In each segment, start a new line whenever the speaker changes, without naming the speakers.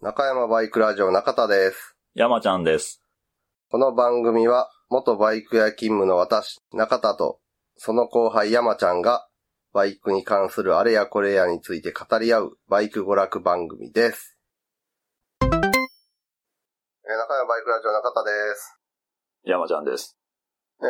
中山バイクラジオ中田です。
山ちゃんです。
この番組は元バイク屋勤務の私、中田とその後輩山ちゃんがバイクに関するあれやこれやについて語り合うバイク娯楽番組です。中山バイクラジオ中田です。
山ちゃんです。
前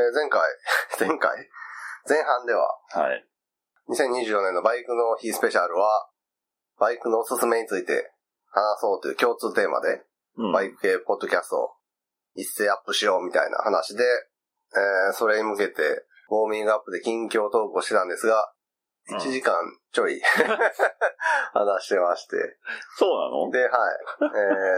半では、
はい。
2024年のバイクの日スペシャルは、バイクのおすすめについて話そうという共通テーマで、バイク系ポッドキャストを一斉アップしようみたいな話で、それに向けてウォーミングアップで近況トークをしてたんですが、1時間ちょい話してまして。
そうなの？
で、はい。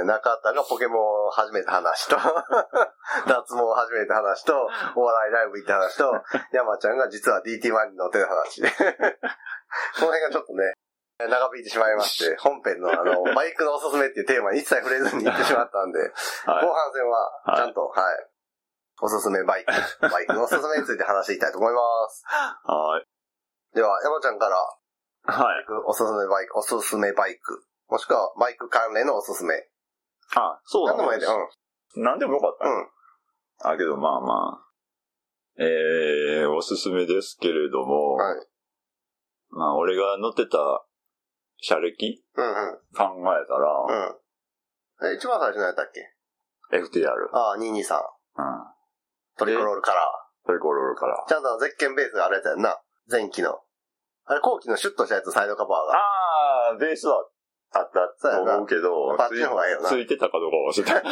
中田がポケモンを始めた話と、脱毛を始めた話と、お笑いライブ行った話と、山ちゃんが実は DT1 に乗ってる話で。この辺がちょっとね、長引いてしまいまして、本編のバイクのおすすめっていうテーマに一切触れずに行ってしまったんで、はい、後半戦はちゃんと、はい、おすすめバイクのおすすめについて話していきたいと思います。
はい。
では、山ちゃんから、
はい。
おすすめバイク、もしくはバイク関連のおすすめ。
あ、そうなの？
何でもいいで、
何でもよかった。
うん。
けどまあまあ、おすすめですけれども、
はい。
まあ、俺が乗ってた車歴、考えた
ら、一番最初のやったっけ？
FTR。
ああ、223。トリコロールカラー。
トリコロールカラー。
ちゃんとゼッケンベースがあるやつやんな。前期の。あれ後期のシュッとしたやつ、サイドカバーが。
ああ、ベースはあったと思うけど、
バッチの方がいいよな。
ついてたかどうかは知らない。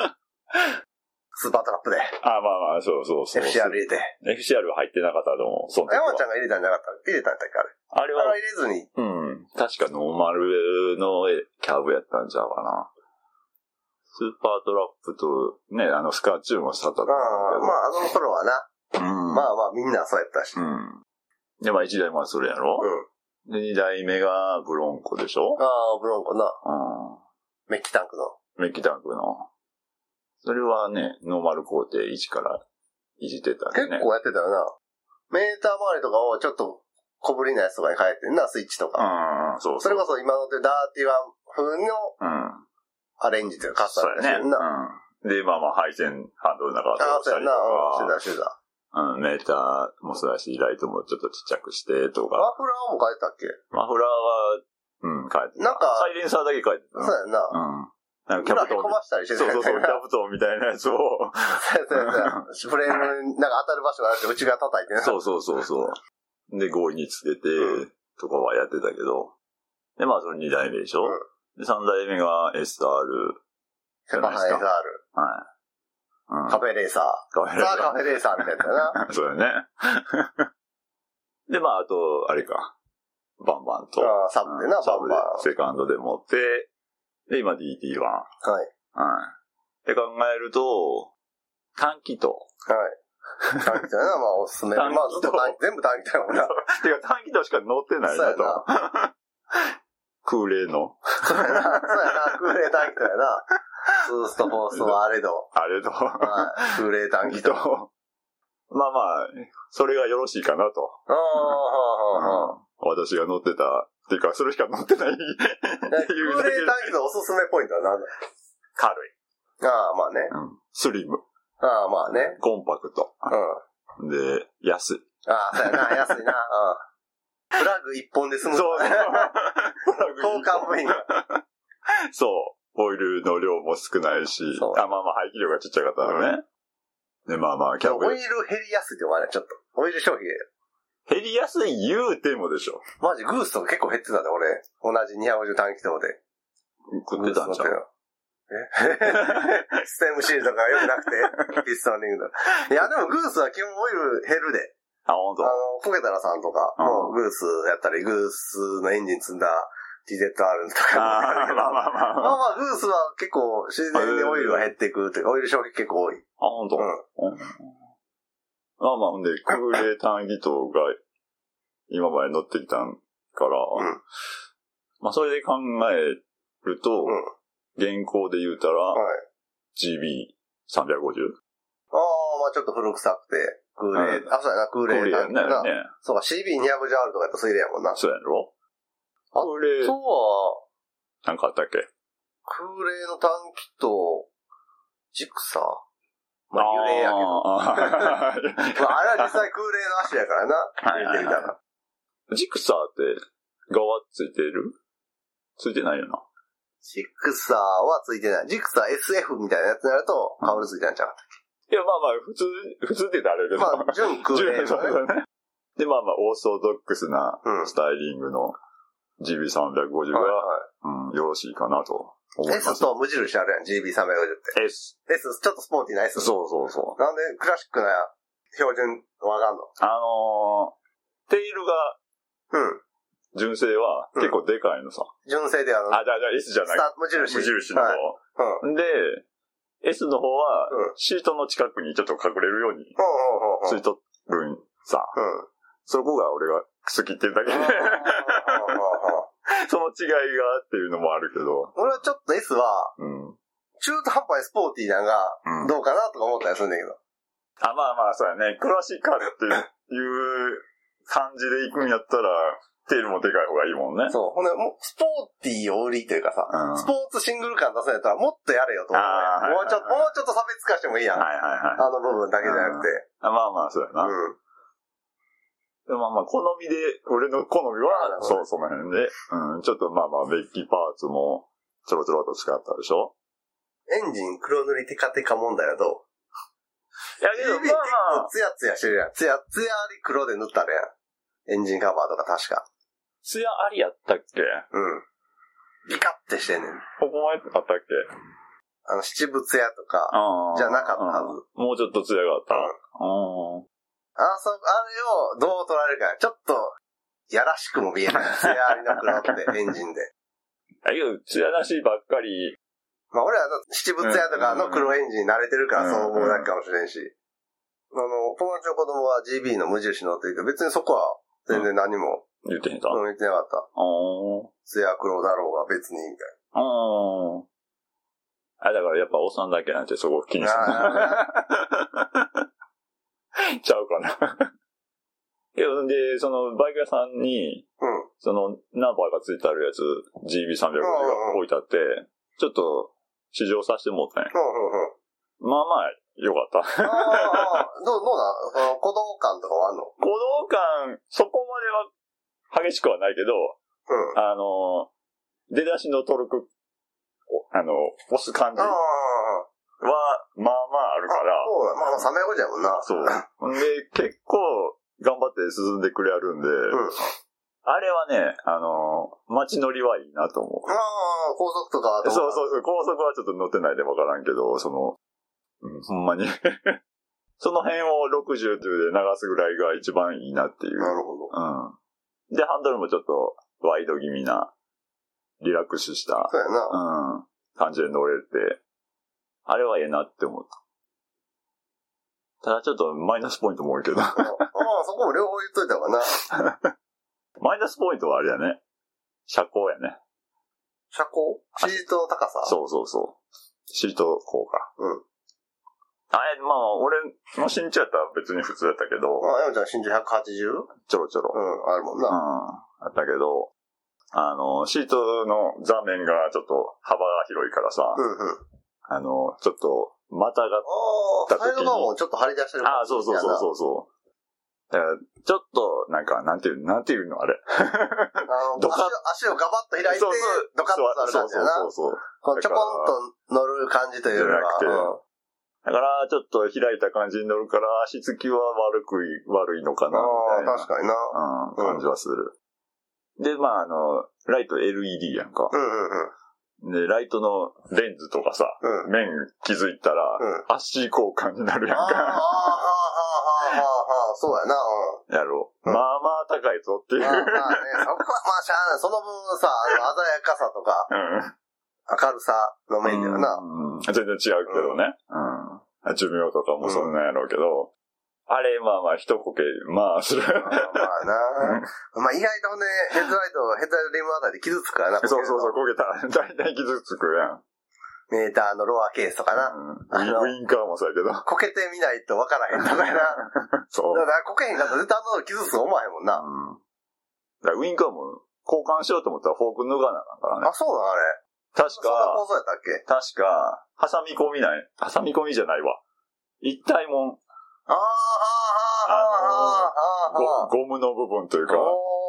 スーパートラップで。
まあ、そう。
FCR 入れて。
FCR は入ってなかったと思う。
山ちゃんが入れたんじゃなかった？入れたんだったっけあれ。あれは入れずに。
確かノーマルのキャブやったんちゃうかな。スーパートラップと、ね、スカーチューンもしたった。
まあ、頃はな。まあ、みんなそうやったし。
で、まあ、1台目はそれやろ？で、2台目がブロンコでしょ？
ブロンコな。メッキタンクの。
それはね、ノーマル工程1からいじってたね。
結構やってたよな。メーター周りとかをちょっと小ぶりなやつとかに変えてんな、スイッチとか。
そう。
それこそ今のってダーティワン風のアレンジというかカスタムしてるな。
で、まあ、配線ハンドルの中を
そうやな。してた。
メーターもそうだし、ライトもちょっとちっちゃくしてとか。
マフラーも変えたっけ？
マフラーは、変えてた。
なんか、
サイレンサーだけ変えてた。
そうやな。
なんかキャプトン。
飛ばしたりしてた。
そう、キャプトンみたいなやつを。
そう。フレームになんか当たる場所があって内側叩いてね。
そう。で、強引につけて、とかはやってたけど。で、まあ、それ2台目でしょ？で、3台目が SR。
セパハ SR。
はい。
カフェレーサー。カフェレーサーみたいなやつだな。
そうだね。で、まあ、あと、あれか。バンバンと。
サブでな、
サブで、セカンドで持って、で、今 DT1。
はい。
って考えると、短気筒。
はい。短気筒やな、まあ、おすすめ。まあ、ずっと全部短気筒やもんな。
てか、短気筒しか乗ってないなと。空冷の。
そうやな、空冷短気筒やな。ツースト、フォーストはあれど。空冷短気筒。
まあまあ、それがよろしいかなと。私が乗ってた、っていうか、それしか乗ってないっていう。
空冷短気筒おすすめポイントは何だ？
軽い。
まあね。
スリム。
まあね。
コンパクト。で、安い。
そうやな、安いな。プラグ一本で済む。そう。交換部品。
そう。オイルの量も少ないし、まあ排気量がちっちゃかったらね。で、まあ、キャブ。
オイル減りやすいって思わない？ちょっと。オイル消費
減りやすい言うてもでしょ。
マジ、グースとか結構減ってたね、俺。同じ250短気筒で。
食ってたんちゃう？
ステムシールとか良くなくて、ピストンリングと。いや、でもグースは基本オイル減るで。
ほんと。
コケタラさんとか、もうグースやったり、グースのエンジン積んだ TZR とか。まあ、グースは結構自然にオイルが減っていくというか、オイル消費結構多い。
ほんと。ほんで、空冷短気筒が今まで乗ってきたから、まあ、それで考えると、現行で言うたら、GB350？
まあちょっと古臭くて、空冷、そうやな、空冷短気筒な。そうか、CB200JR とかやったら水冷やもんな。
そうやろ？空冷。
そうは、
なんかあったっけ？
空冷の短気と、ジクサーまあ、揺れやけど。まあ、あれは実際空冷の足やからな。見てみたら。
ジクサーって側ついてる？ついてないよな。
ジクサーはついてない。ジクサー SF みたいなやつになると、カウルついてないんちゃうかったっけ？
いや、まあまあ、普通って言ったらあれやけど。
まあ、純空冷のね。
で、まあまあ、オーソドックスなスタイリングの GB350 が、よろしいかなと思います。
S と無印あるやん、GB350 って。
S。
ちょっとスポーティーな S。
そうそうそう。
なんでクラシックな標準わかんの？
テールが、純正は結構でかいのさ。
純正でじゃあ
S じゃない。
無印
の方。で、S の方は、シートの近くにちょっと隠れるように、ついとるんさ。そこが俺が好きっていうだけで。その違いがっていうのもあるけど。
俺はちょっと S は、中途半端にスポーティーなのが、どうかなとか思ったりするんだけど。
まあまあ、そうやね。クラシカルっていう感じで行くんやったら、テールもでかい方がいいもんね。
そう。ほんで、スポーティーを売りというかさ、スポーツシングル感出すんやったらもっとやれよと思う、ね。もうちょっと差別化してもいいやん。あの部分だけじゃなくて。
まあまあ、そうやな。でもまあ、好みで、俺の好みは、その辺で、ちょっとまあまあ、ベッキパーツも、ちょろちょろと使ったでしょ？
エンジン黒塗りテカテカ問題はどう？
いやけど、
結構ツヤツヤしてるやん。ツヤあり黒で塗ったるやん。エンジンカバーとか確か。
ツヤありやったっけ？
ビカってしてんねん。
ここまであったっけ？
七分ツヤとか、じゃなかったはず。
もうちょっとツヤがあった。
あれをどう捉えるか。ちょっと、やらしくも見えない。ツヤありの黒って、エンジンで。
ツヤなしばっかり。
まあ俺は七分ツヤとかの黒エンジンに慣れてるからそう思うだけかもしれんし。友達の子供は GB の無印乗ってるけど、別にそこは全然何も。
言ってへんか？
言ってなかった。ツヤ黒だろうが別に、みたい
な。だからやっぱおっさんだけなんてそこ気にする。ちゃうかな。で、そのバイク屋さんに、そのナンバーがついてあるやつ、GB350 が置いてあって、ちょっと試乗させてもらったんや。まあまあ、よかった。
どうなん鼓動感とかはあんの？
鼓動感、そこまでは激しくはないけど、出だしのトルク、押す感じは、まあまああるから。
まあ300じゃもんな。
そう。で、結構頑張って進んでくれあるんで、あれはね、街乗りはいいなと思う。
高速とか。
そう、高速はちょっと乗ってないでわからんけど、ほんまに。その辺を60で流すぐらいが一番いいなっていう。
なるほど。
で、ハンドルもちょっとワイド気味な、リラックスした、
そうやな。
感じで乗れて、あれはええなって思った。ただちょっとマイナスポイントも多いけど。
そこも両方言っといた方がな。
マイナスポイントはあれやね。車高やね。
車高？シートの高さ？
そう。シート高か。まあ、俺の身長やったら別に普通やったけど。
山ちゃん身長 180？
ちょろちょろ。
あるもんな。
あったけど、シートの座面がちょっと幅が広いからさ、ちょっと股が
サイド側もちょっと張り出してる感じ。
そう。だからちょっと、なんていうのあれ。
足をガバッと開いて、ドカッとなる感じだな。
そう。
ちょこんと乗る感じというか。
だから、ちょっと開いた感じに乗るから、足つきは悪いのかな、みたいな。
確かにな。
感じはする。で、まあ、ライト LED やんか。で、ライトのレンズとかさ、面気づいたら、足交換になるやんか。
そうやな。
やろう。まあまあ高いぞっていう。
まあね、そこはまあしゃあない。その分さ、鮮やかさとか、明るさの面ではな。
全然違うけどね。寿命とかもそんなんやろうけど、あれ、まあまあ、一コケ、まあ、する。まあな。
まあ意外とね、ヘッドライトリムあたりで傷つくからな。
そう、こけたら、大体傷つくやん。
メーターのロアケースとかな。
ウインカーもそうやけど。
こけてみないと分からへんとかやな。
そう。
だからこけへんかったら絶対傷つく思わへんもんな。
だからウインカーも交換しようと思ったらフォーク脱がなあかんからね。
そうなんあれ。
確
そんな構造やったっけ？
か、挟み込みじゃないわ。一体もん。ゴムの部分というか。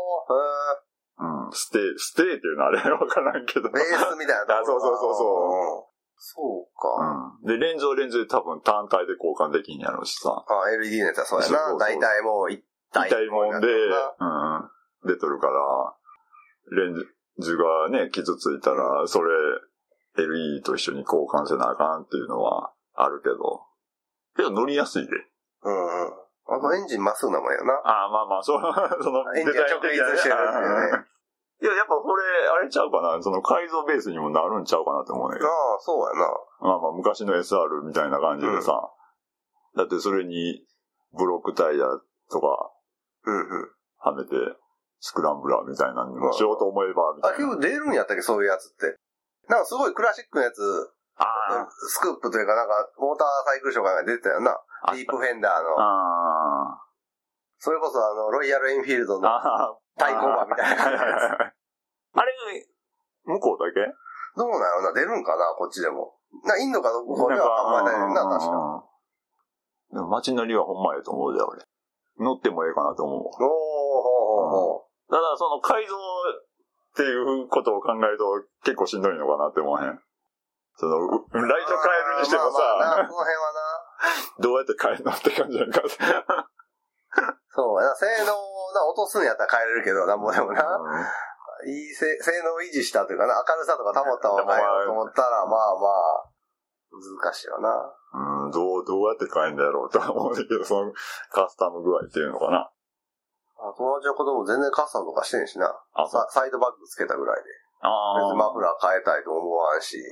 ステーっていうのあれわからんけど。
ベースみたいなところ。
そう。
そうか。
で、レンズはレンズで多分単体で交換できんやろうしさ。
LED のやつはそうやな。大体もう一体
もんで、出とるから、レンズがね、傷ついたら、それ、LED と一緒に交換せなあかんっていうのはあるけど。けど乗りやすいで。
あとエンジンまっすぐなもんやな。
まあ、その
エンジンが直立してるっていうね。
いや、やっぱこれ、あれちゃうかな、その改造ベースにもなるんちゃうかなって思うねんけど。
そうやな。
昔の SR みたいな感じでさ。だってそれに、ブロックタイヤとか、はめて、スクランブラーみたいなのにもしようと思えば、みたいな。
結構出るんやったっけ、そういうやつって。なんかすごいクラシックのやつ、スクープというかなんか、モーターサイクルショーが出てたよな。ディープフェンダーの。それこそロイヤルエンフィールドの対抗馬みたいなやつ。
あれ、向こうだけ
どうなのな、出るんかな、こっちでも。インドかどこではあんまりないな、確か。
でも街乗りはほんまやと思うじゃん、俺。乗ってもええかなと思う。ただ、その改造っていうことを考えると結構しんどいのかなって思わへん。その、ライト変えるにしてもさ、
その辺はな。
どうやって変えるのって感じやんか。
そうやな、性能落とすんやったら変えれるけど、なんぼでもな。いい性能を維持したというかな、明るさとか保った方が変えようと思ったら、難しいよな。
どうやって変えんだろうとは思うんだけど、そのカスタム具合っていうのかな。
友達の子供全然カスタムとかしてんしな。サイドバッグつけたぐらいで。別にマフラー変えたいと思わんし。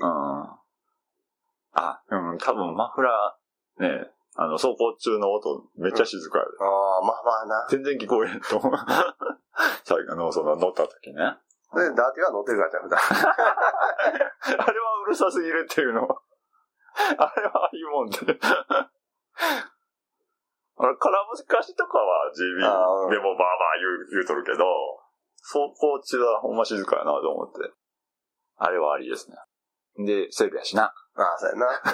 多分マフラー、ね、走行中の音めっちゃ静かやで。
な。
全然聞こえへんと思う。乗った時ね。
で、ダーティは乗ってるからじゃん、普段。
あれはうるさすぎるっていうの。あれはいいもんで。空ぶかしとかは GB でもバーバー言うとるけど、走行中はほんま静かやなと思って。あれはありですね。で、セールやしな。
そうやな。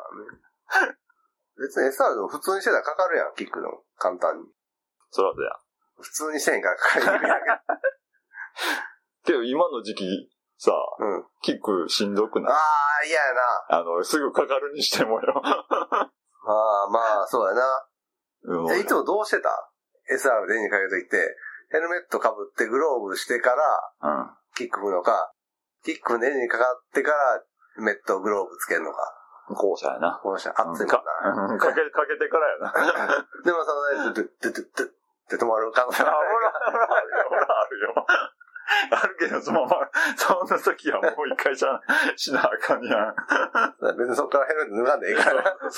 別に SR でも普通にしてたらかかるやん、キックでも。簡単に。
そらそうや。
普通にしてんからかかるやん。
けど今の時期さ、キックしんどくない？
嫌や
な。すぐかかるにしてもよ。
そうやな。いつもどうしてた？ SR で絵にかけるときって、ヘルメット被ってグローブしてから、キック踏むのか、キックで絵にかかってから、ヘルメットグローブつけるのか。
後者やな。
後者、熱いもんな。
かけてからやな。
でもって止まる可能性ある。
あるよ。あるけど、そんな時はもう一回しなあかんやん。
別にそっからヘルメット脱がんでいいから。
そう。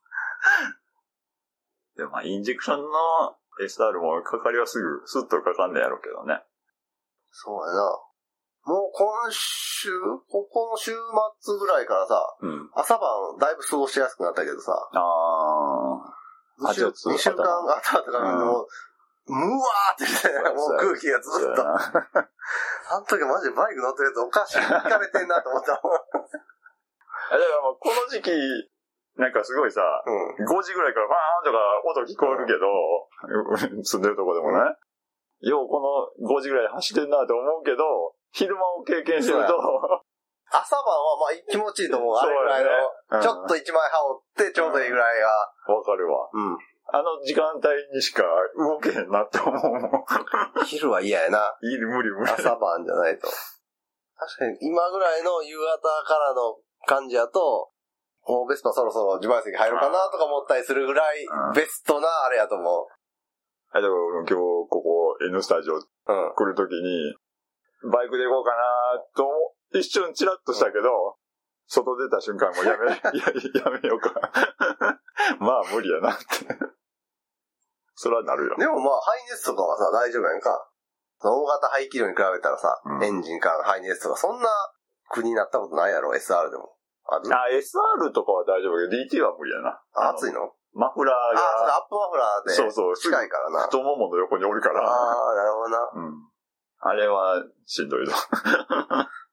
でもインジェクションの SR もかかりはスッとかかんねやろうけどね。
そうやな。もうこの週末ぐらいからさ、朝晩だいぶ過ごしやすくなったけどさ、2週間後とかもう、むわーってね、もう空気がずっと。あの時マジでバイク乗ってるやつおかしい。疲れてんなと思ったもん。
だからもうこの時期、なんかすごいさ、5時ぐらいからバーンとか音聞こえるけど、住んでるとこでもね、ようこの5時ぐらい走ってんなと思うけど、昼間を経験してると、
朝晩は気持ちいいと思う。あれぐらいの、ちょっと一枚羽織ってちょうどいいぐらいが。
わかるわ。あの時間帯にしか動けへんなって思うもん。
昼は嫌やな。
無理。
朝晩じゃないと。確かに今ぐらいの夕方からの感じやと、もうベスパそろそろ自前席入るかなとか思ったりするぐらい、ベストなあれやと思う。
だから今日ここ N スタジオ来るときに、バイクで行こうかなと一瞬チラッとしたけど、外出た瞬間もうやめようか。まあ無理やなって。それはなるよ。
でも排熱とかはさ、大丈夫やんか。大型排気量に比べたらさ、エンジンからの排熱とか、そんな苦になったことないやろ、SR でも。
SR とかは大丈夫けど、DT は無理やな。
暑いの？
マフラーが。
それアップマフラーで。そう近いからな。
太ももの横におるから。
なるほどな。
あれはしんどいぞ。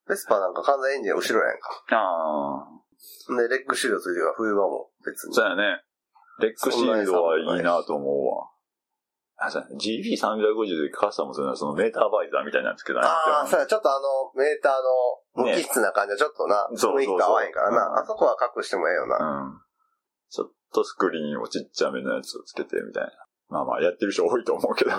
ベスパなんか完全エンジン後ろやんか。
あ
あ。で、レッグシールドついてるから冬場も別に。
そうやね。レッグシールドはいいなと思うわ。あ、そうやね。GB350 でカスタムするのはそのメーターバイザーみたいなんですけどね。
ああ、そうや、ちょっとメーターの無機質な感じはちょっとな、雰囲気が合わへんからな。あそこは隠してもええよな。
うん。ちょっとスクリーンをちっちゃめのやつをつけてみたいな。まあまあ、やってる人多いと思うけど。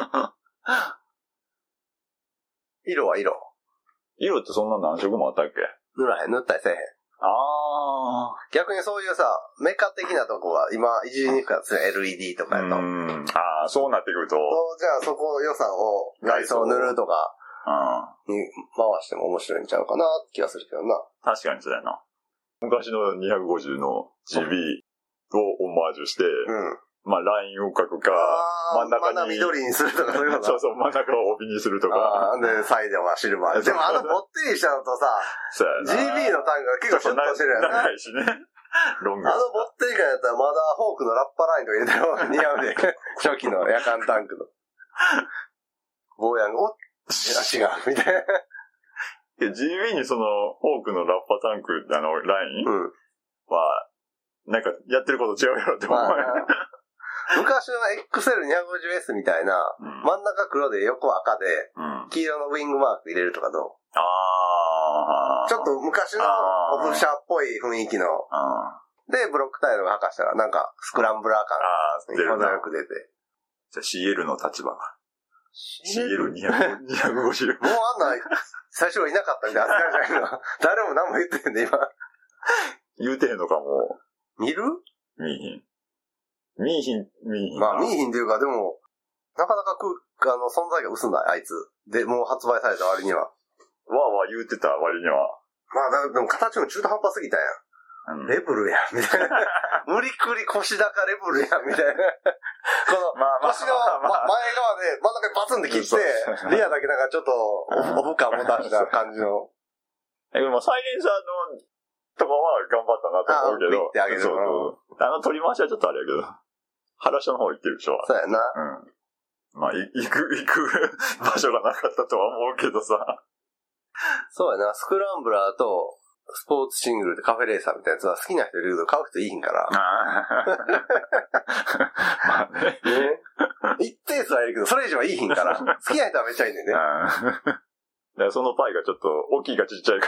色は色
ってそんな何色もあったっけ？
塗ったりせえへん。
ああ。
逆にそういうさ、メカ的なとこは今いじりにくかったですね、LED とかやと。
ああ、そうなってくると。
じゃあそこ予算を外装塗るとかに回しても面白いんちゃうかなって気がするけどな。
確かにそうやな。昔の250の GB をオマージュして、まあラインを描くか、真ん中に。
緑にするとかそういうこと
そうそう、真ん中を帯にするとか。
で、サイドはシルバー。でもぼってりしちゃうとさ、GB のタンクが結構シュッとしてるやんな。
長いしね。ロング。
ぼってり感やったらまだフォークのラッパラインとか入れた方が似合うで。初期の夜間タンクの。坊やんが、違う、みたいな。
GB にその、フォークのラッパタンク、ラインは、なんか、やってること違うよって思う。
昔の XL250S みたいな、真ん中黒で横赤で、黄色のウィングマーク入れるとかどう？ちょっと昔のオフシャーっぽい雰囲気の、で、ブロックタイルが履かしたら、なんか、スクランブラー感が程よく出て。
じゃあ CL の立場が。CL250。
もうあんな、最初はいなかったみたいな扱いじゃないの。誰も何も言ってへんね、今。
言うてへんのかも。
見る？
見えへん。見えへん。
まあ、見えへんっていうか、でも、なかなか存在が薄ない、あいつ。で、もう発売された割には。
わーわー言うてた割には。
まあ、でも形も中途半端すぎたやん。レブルやん、みたいな。無理くり腰高レブルやん、みたいな。この、腰の前側で真ん中にバツンって切って、リアだけなんかちょっとオフ感持たした感じの。
サイレンサーのとかは頑張ったなと思うけど。そう取り回しはちょっとあれやけど。原下の方行ってるでしょ。
そうやな。
まあ、行く場所がなかったとは思うけどさ。
そうやな、スクランブラーと、スポーツシングルでカフェレーサーみたいなやつは好きな人いるけど買う人いいひんから。
まあね。
一定数はいるけど、それ以上はいいひんから。好きな人はめっちゃいいねんね。
だからそのパイがちょっと大きいかちっちゃいか。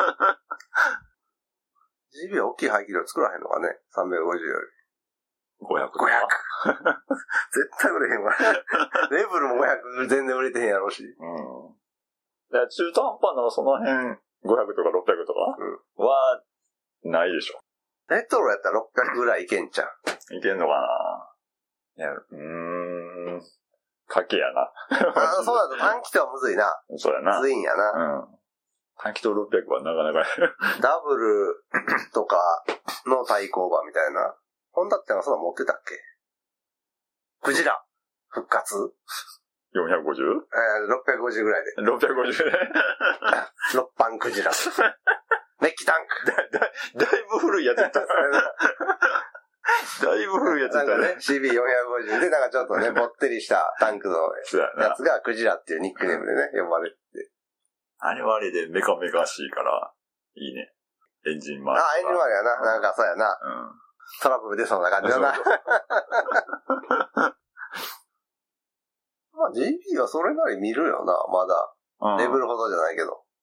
GB は大きい排気量作らへんのかね。350より。
500。
絶対売れへんわ。レブルも500全然売れてへんやろうし。
中途半端なその辺、500とか600とかは、ないでしょ。
レトロやったら600ぐらいいけんちゃう。
いけんのかな。いや、賭けやな。
そうだと短期とはむずいな。
そうやな。
むずいんやな。
短期と600はなかなか。
ダブルとかの対抗馬みたいな。ホンダってのはそんな持ってたっけ？クジラ復活
450？650
ぐらいで。
650ね。
6番クジラ。メッキタンク。
だいぶ古いやつだった。だいぶ古いやつだったね。
CB450 でなんかちょっとね、ぼってりしたタンクのやつがクジラっていうニックネームでね、呼ばれて。
あれはあれでメカメカしいから、いいね。エンジン周り。
エンジン周りやな。なんかそうやな。トラブル出そうな感じだな。まあ GB はそれなり見るよな、まだ。レベルほどじゃないけど。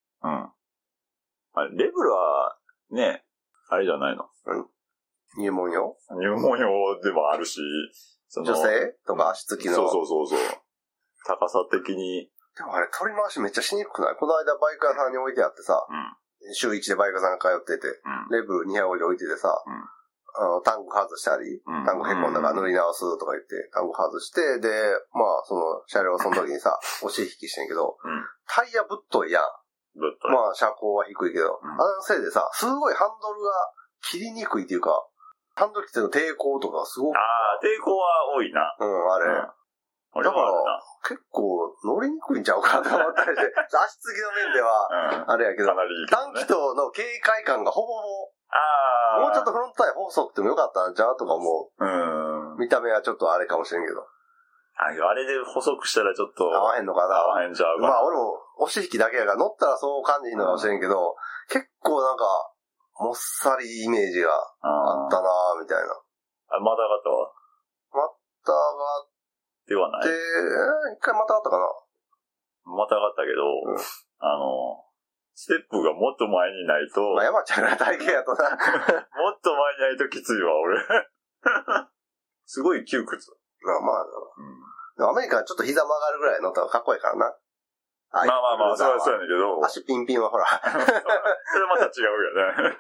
レベルは、ね、あれじゃないの？
入門用
でもあるし、
女性とか足つきの。
そう。高さ的に。
でもあれ取り回しめっちゃしにくくない？この間バイク屋さんに置いてあってさ、週1でバイク屋さんが通ってて、レブル250置いててさ、タンク外したり、タンクへこんだから塗り直すとか言って、タンク外して、で、まあ、その車両その時にさ、押し引きしてんけど、タイヤぶっといやん。まあ、車高は低いけど、あのせいでさ、すごいハンドルが切りにくいっていうか、ハンドル切っての抵抗とかすごく。
抵抗は多いな。
あれ。だから、結構乗りにくいんちゃうかと思ったりして、足つきの面では、あれやけど、短気筒の軽快感がほぼもうちょっとフロントタイヤ細くてもよかったんちゃうとか思う。見た目はちょっとあれかもしれんけど。
あれで細くしたらちょっと。
合わへんのかな。
合わへんちゃうか。
まあ俺も押し引きだけやから乗ったらそう感じるのかもしれんけど、結構なんか、もっさりイメージがあったなぁ、みたいな。
またがったわ。
またが
ではない。
一回またがったかな。
またがったけど、ステップがもっと前にないと。
まあ、山ちゃんが体型やとな。
もっと前にないときついわ、俺。すごい窮屈。
まあ、アメリカはちょっと膝曲がるぐらい乗ったらかっこいいからな。
まあ、そうやねんけど。
足ピンピンはほら。
それまた違う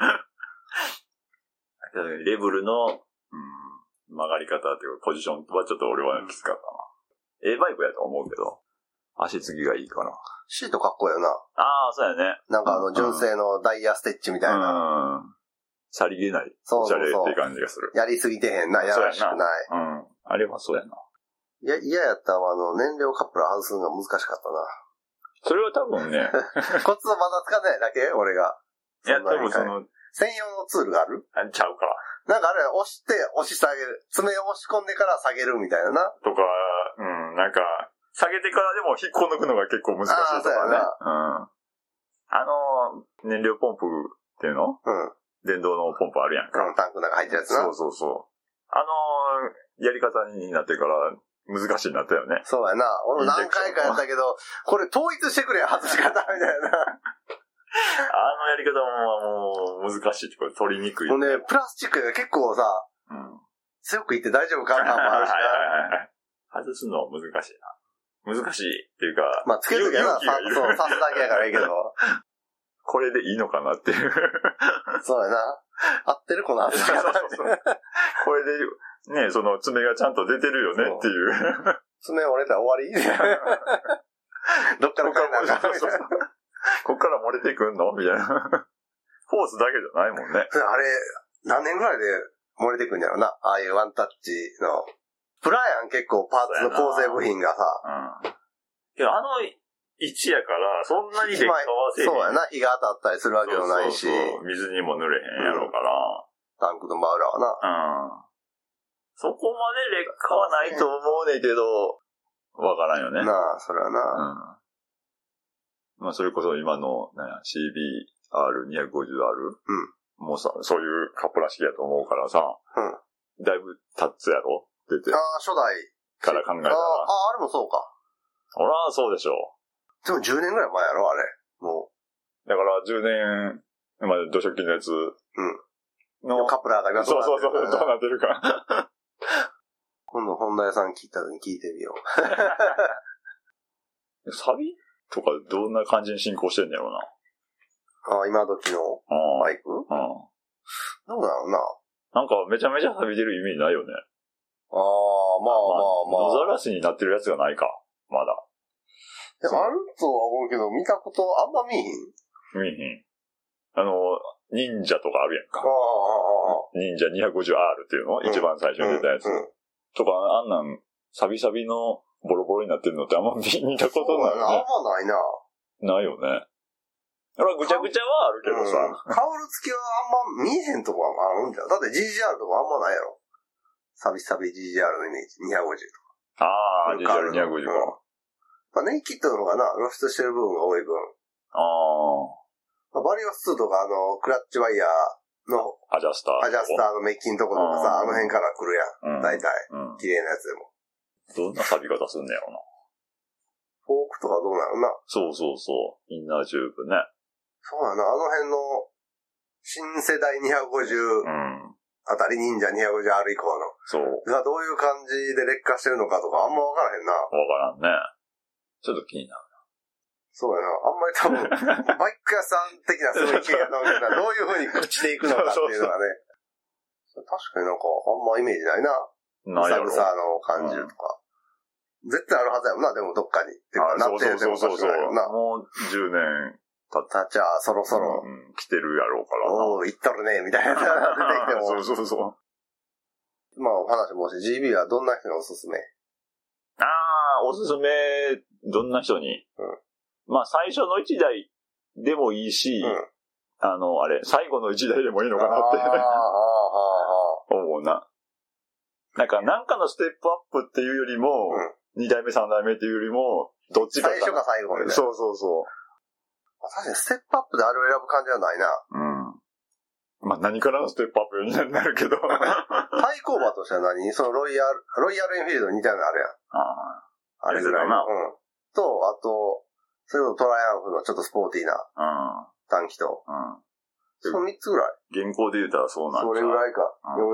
よね。レベルの、曲がり方っていうか、ポジションはちょっと俺はきつかったな。バイクやと思うけど、足継ぎがいいかな。
シートかっこいいよな。
ああ、そうやね。
なんか純正のダイヤステッチみたいな。
さりげない。
そう
おしゃれっていう感じがする。
やりすぎてへんな、やらしくない。
あれはそうやな。
いや、嫌やったわ、燃料カップル外すのが難しかったな。
それは多分ね。
コツをまだ使ってないだけ俺が。
いや、多分専
用のツールがある
ちゃうか。
なんかあれ、押し下げる。爪を押し込んでから下げるみたいなな。
とか、なんか、下げてからでも引っこ抜くのが結構難しいとかね。燃料ポンプっていうの？電動のポンプあるやんか。
タンクの中入ってるやつな。
そう。やり方になってから難しいなったよね。
そうやな。俺も何回かやったけど、これ統一してくれよ、外し方みたいな。
やり方ももう難しいって、これ取りにくい。
もうね、プラスチックが結構さ、強くいって大丈夫かなもあるしな。
外すのは難しいな。難しいっていうか、
まあ、つけるときはな、そう、刺すだけやからいいけど。
これでいいのかなっていう。
そうやな。合ってるこの外し方。
これで、ね、その爪がちゃんと出てるよねっていう。
爪折れたら終わりどっからかな
こっから漏れてくんのみたいな。フォースだけじゃないもんね。
あれ、何年ぐらいで漏れてくんやろな。ああいうワンタッチの。プラやん結構パーツの構成部品がさ。
けど位置やから、そんなに劣化はせえへん。
そうやな。日が当たったりするわけでもないし。
水にも濡れへんやろうから。
タンクの真裏は
な。そこまで劣化はないと思うねんけど、わからんよね。
なあ、それはな。
まあ、それこそ今の、CBR250R？もうさ、そういうカップらしきやと思うからさ、だいぶ経つやろ出て。
初代
から考えたら。
あれもそうか。
ほら、そうでしょ。
でも10年ぐらい前やろあれ。も
う。だから10年、土食器のやつ。の
カップラーが今
そう、どうなってるか。
今度、本田屋さん聞いたのに聞いてみよ
う。サビとかどんな感じに進行してんだろう
な。今時のバイク？どうだろうな。
なんかめちゃめちゃ錆びてるイメージないよね。
まあ。
野ざらしになってるやつがないか。まだ。
でもあるとは思うけど、見たことあんま見えへん。
見えへん。忍者とかあるやんか。忍者 250R っていうの、一番最初に出たやつ。とか、あんなん、サビサビのボロボロになってるのってあんま見たことないよね。
あんまないな。
ないよね。ぐちゃぐちゃはあるけどさ。
カウル付きはあんま見えへんとこはあるんじゃん。だって GGR とかあんまないやろ。サビサビ GGR のイメージ。250とか。
GGR250 か。
ネイキッドの方がな、露出してる部分が多い分。バリオス2とかクラッチワイヤーの
アジャスター
のメッキのところとかさ、あの辺から来るやん。大体。綺麗なやつでも。
どんな錆び方すんねやろな。
フォークとかどうなるな。
そう。インナーチューブね。
そうやな。あの辺の、新世代250あたり忍者 250R 以降の。
そう。
がどういう感じで劣化してるのかとかあんま分からへんな。
分からんね。ちょっと気になるな。
そうやな。あんまり多分、バイク屋さん的なすごい気がなるどういう風に朽ちていくのかっていうのがね。確かになんかあんまイメージないな。
ないやろ。
ぐさぐさの感じとか。絶対あるはずやもんな、でもどっかに。っていうか、なってるでもおかしくないよな。
もう10年経
ったちゃそろそろ。
来てるやろうからな。
おー、行っとるね、みたいな。出てきても。
そう。
まあ、お話もし、GB はどんな人がおすすめ？
おすすめ、どんな人に？まあ、最初の1台でもいいし、最後の1台でもいいのかなって。思うな。なんかのステップアップっていうよりも、 2代目3代目っていうよりも、どっちか
最初か最後みたいな。
そうそうそう。
確かにステップアップであれを選ぶ感じはないな。
うん。まあ何からのステップアップになるけど。
対抗馬としては何そのロイヤルエンフィールドに似たようなのあるやん。あれぐらいな。と、あと、それこそトライアンフのちょっとスポーティーな短期と。その3つぐらい。
現行で言うたらそうなんだ。
それぐらいか。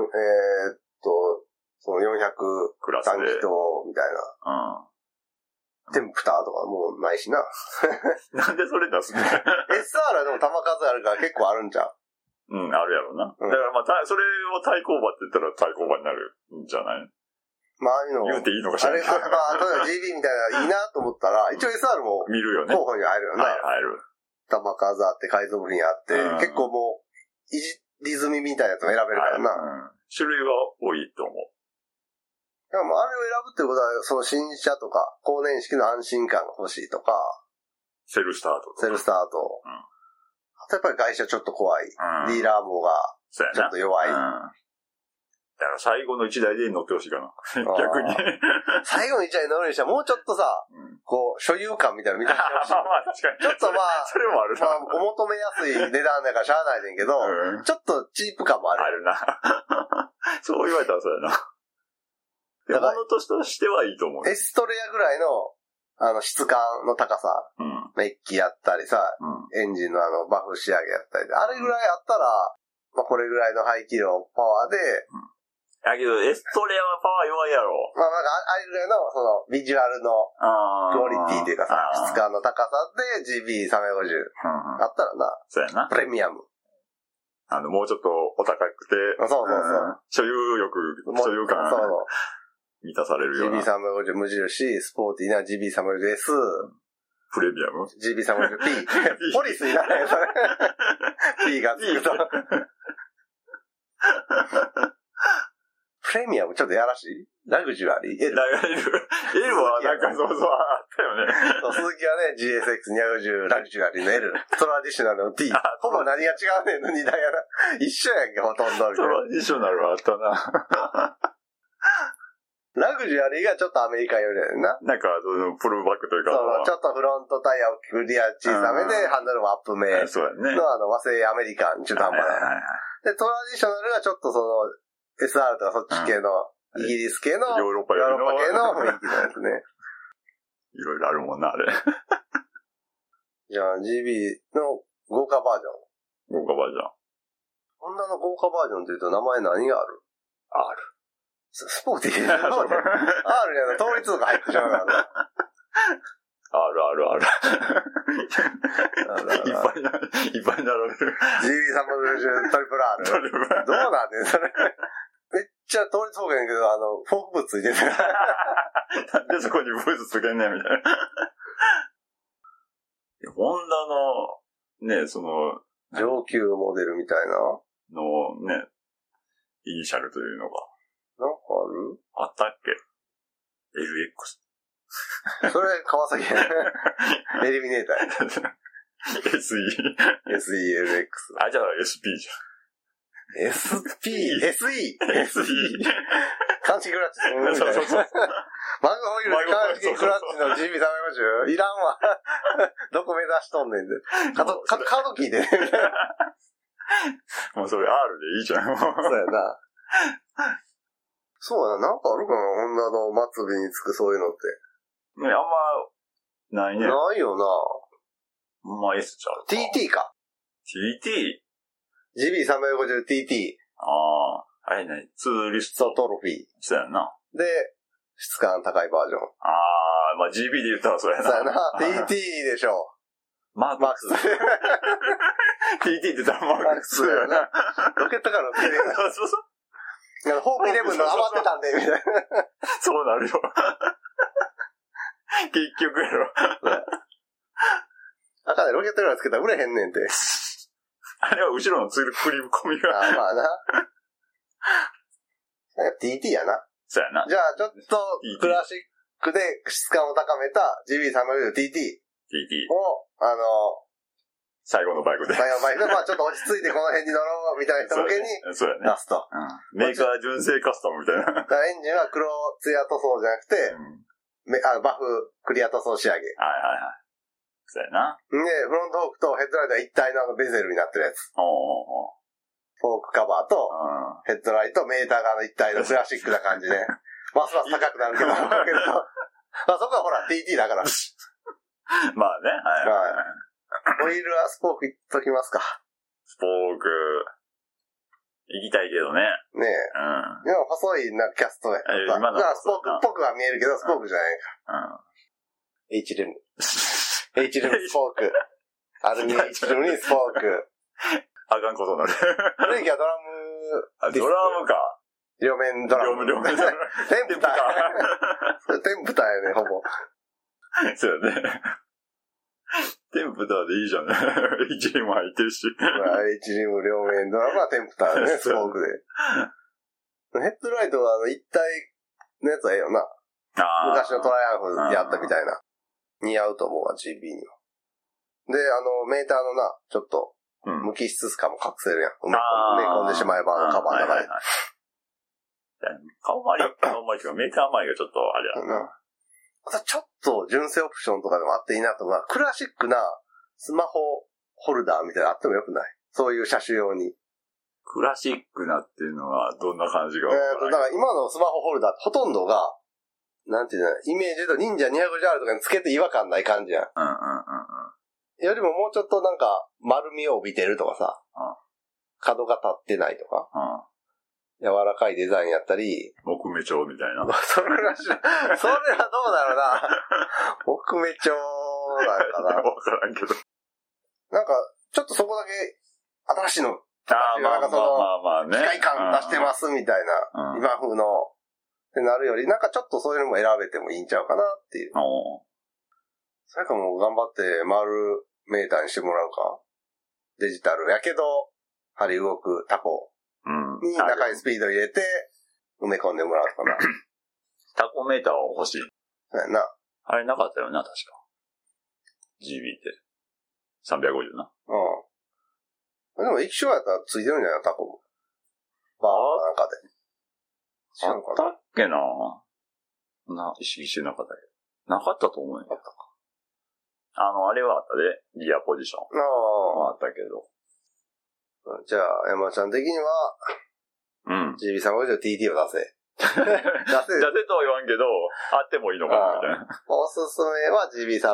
その400短期と、みたいな。テンプターとかもうないしな。
なんでそれ出すね。
SR はでも球数あるから結構あるんじゃん。
あるやろな。だからまあ、それを対抗馬って言ったら対抗馬になるんじゃない？
まあ、ああいうの。
言うていいのかしらない。
例えば GB みたいなのいいなと思ったら、一応 SR も
見るよね。
候補に入るよね。
入る。
球数あって、改造部品あって、結構もう、いじり済みみたいなやつも選べるからな。
種類は多いと思う。
でもあれを選ぶってことは、その新車とか、高年式の安心感が欲しいとか、
セルスタートとか。
セルスタート。あとやっぱり外車ちょっと怖い。ディーラー網がちょっと弱い。
だから最後の1台で乗ってほしいかな。逆に。
最後の1台乗るにしてはもうちょっとさ、こう、所有感みたいなの見てほしい。
まあ確かに。
ちょっとまあ、
それもあるな。
まあ、お求めやすい値段だからしゃあないねんけど、ちょっとチープ感もある。
あるな。そう言われたらそうやな。だから物としてはいいと思う。
エストレアぐらいの、質感の高さ。メッキやったりさ、エンジンのバフ仕上げやったりで、あれぐらいあったら、まあこれぐらいの排気量、パワーで、
だけど、エストレアはパワー弱いやろ。
まあなんか、あれぐらいの、その、ビジュアルの、クオリティというかさ、質感の高さで GB350 あったらな。
そうやな。
プレミアム。
もうちょっとお高くて、
そう。
所有感が満たされるような。
GB350 無印、スポーティーな GB350S、
プレミアム
GB350P。ポリスにならへん、それ。P がつくと。プレミアムちょっとやらしい？ラグジュアリー ?L
はなんかそうそうあったよね。
そう、鈴木はね、GSX250 ラグジュアリーの L。トラディショナルの T。ほぼ何が違うねんの2台やな。一緒やんけ、ほとんど。
トラディショナルはあったな。
ラグジュアリーがちょっとアメリカ寄りだよな。
なんか、プルバックというか。
そう、ちょっとフロントタイヤをクリア小さめで、ハンドルもアップ目の
そうやね。
和製アメリカン、中途半端な。で、トラディショナルがちょっとその、SR とかそっち系の、イギリス系の、
ヨーロッパ系の
雰囲気のやつね。
いろいろあるもんな、あれ。
じゃあ、GB の豪華バージョン。
豪華バージョン。
ホンダの豪華バージョンって言うと名前何がある？
R。
スポーティー。R に統一とか入ってしまうからね。
R。いっぱい並べる。
GB350 トリプル R。どうなんねん、それ。めっちゃ通りそうやねんけど、フォークブついてる。
なんでそこにブーツつけんねん、みたいな。ホンダの、ね、その、
上級モデルみたいな。
のね、イニシャルというのが。
なんかある？
あったっけ？ LX。
それ、川崎エリミネーター。
SE。あ、じゃあ SP じ
ゃん。SE。鑑識クラッチ。
そう。
マグホイールで鑑識クラッチの GB350 いらんわ。どこ目指しとんねんで。カードキーで。
もうそれ R でいいじゃん。そう
やな。そうやな。なんかあるかな、ホンダの末尾につくそういうのって。
ね、あんま、ないね。
ないよな。
まあ S ちゃう。
TT か。
TT？
GB350TT。
ああ、あれね、ツーリスト。
トロフィー。
そうやな。
で、質感高いバージョン。
ああ、まあ GB で言ったらそうやな。
そうやな。TT でしょ。
マークス。TT って言ったらマークスやな。
ロケットからの T で。そう。ホープ11の余ってたんで、みたいな。
そうなるよ。結局やろ。
あかんね、ロケットからつけたら売れへんねんて。
あれは後ろのクリーム込みが。
ああ、まあな。TT やな。
そうやな。
じゃあ、ちょっと、クラシックで質感を高めた GB350TT。を、
最後のバイクで。
まあちょっと落ち着いてこの辺に乗ろうみたいな人向けに
そうやね。
出すと。
メーカー純正カスタムみたいな。
エンジンは黒ツヤ塗装じゃなくて、 バフ、クリア塗装仕上げ。
はいはいはい。そうやな。
で、フロントフォークとヘッドライトが一体のベゼルになってるやつ。フォークカバーと、ヘッドライト、メーターが一体のクラシックな感じね。ますます高くなるけど、まあそこはほら、TT だから。
まあね、はいはい。
オイルはスポークいっときますか。
スポーク、行きたいけどね。
ねえ。でも細いキャストや。今のスポークっぽくは見えるけど、スポークじゃないか。H レム。H レムスポーク。アルミ H レムにスポーク。
あかんことになる。
ブレーキはドラム。
ドラムか。
両面ドラム。両面ドラム。テンプター。テンプターやね、ほぼ。
そうやね。テンプターでいいじゃんね。H リム入ってるし。
H リム両面ドラムはテンプターね、スポークで。ヘッドライトは一体のやつはええよな。昔のトライアンフでやったみたいな。似合うと思うわ、GB には。で、メーターのな、ちょっと、無機質感も隠せるやん。埋め込んでしまえばカバーの中で。
顔周りとかメーター周りがちょっとあれやな。
ちょっと純正オプションとかでもあっていいなと思う。クラシックなスマホホルダーみたいなのあってもよくない？そういう車種用に。
クラシックなっていうのはどんな感じが？
だから今のスマホホルダーほとんどが、なんていうの、イメージで言うと忍者 200JR とかにつけて違和感ない感じやん。よりももうちょっとなんか丸みを帯びてるとかさ、角が立ってないとか、柔らかいデザインやったり、
木目調みたいな。
それはどうだろうな。木目調なんかな。
わからんけど。
なんか、ちょっとそこだけ新しいの。
まあね。
機械感出してますみたいな、今風の、ってなるより、なんかちょっとそういうのも選べてもいいんちゃうかなっていう。それかもう頑張って丸メーターにしてもらうか。デジタルやけど、針動くタコに中にスピード入れて、埋め込んでもらうかな。
タコメーターは欲しい。
そうやな。
あれなかったよな、確か。GB って。350な。
でも液晶やったらついてるんじゃないタコも。バーなんかで。
あったっけな意識してなかったけど。なかったと思うよ。あったか。あれはあったで。ギアポジション。あったけど。
じゃあ、山ちゃん的には、GB350 TT を出せ。
出せとは言わんけど、あってもいいのかな、みたいな。
おすすめは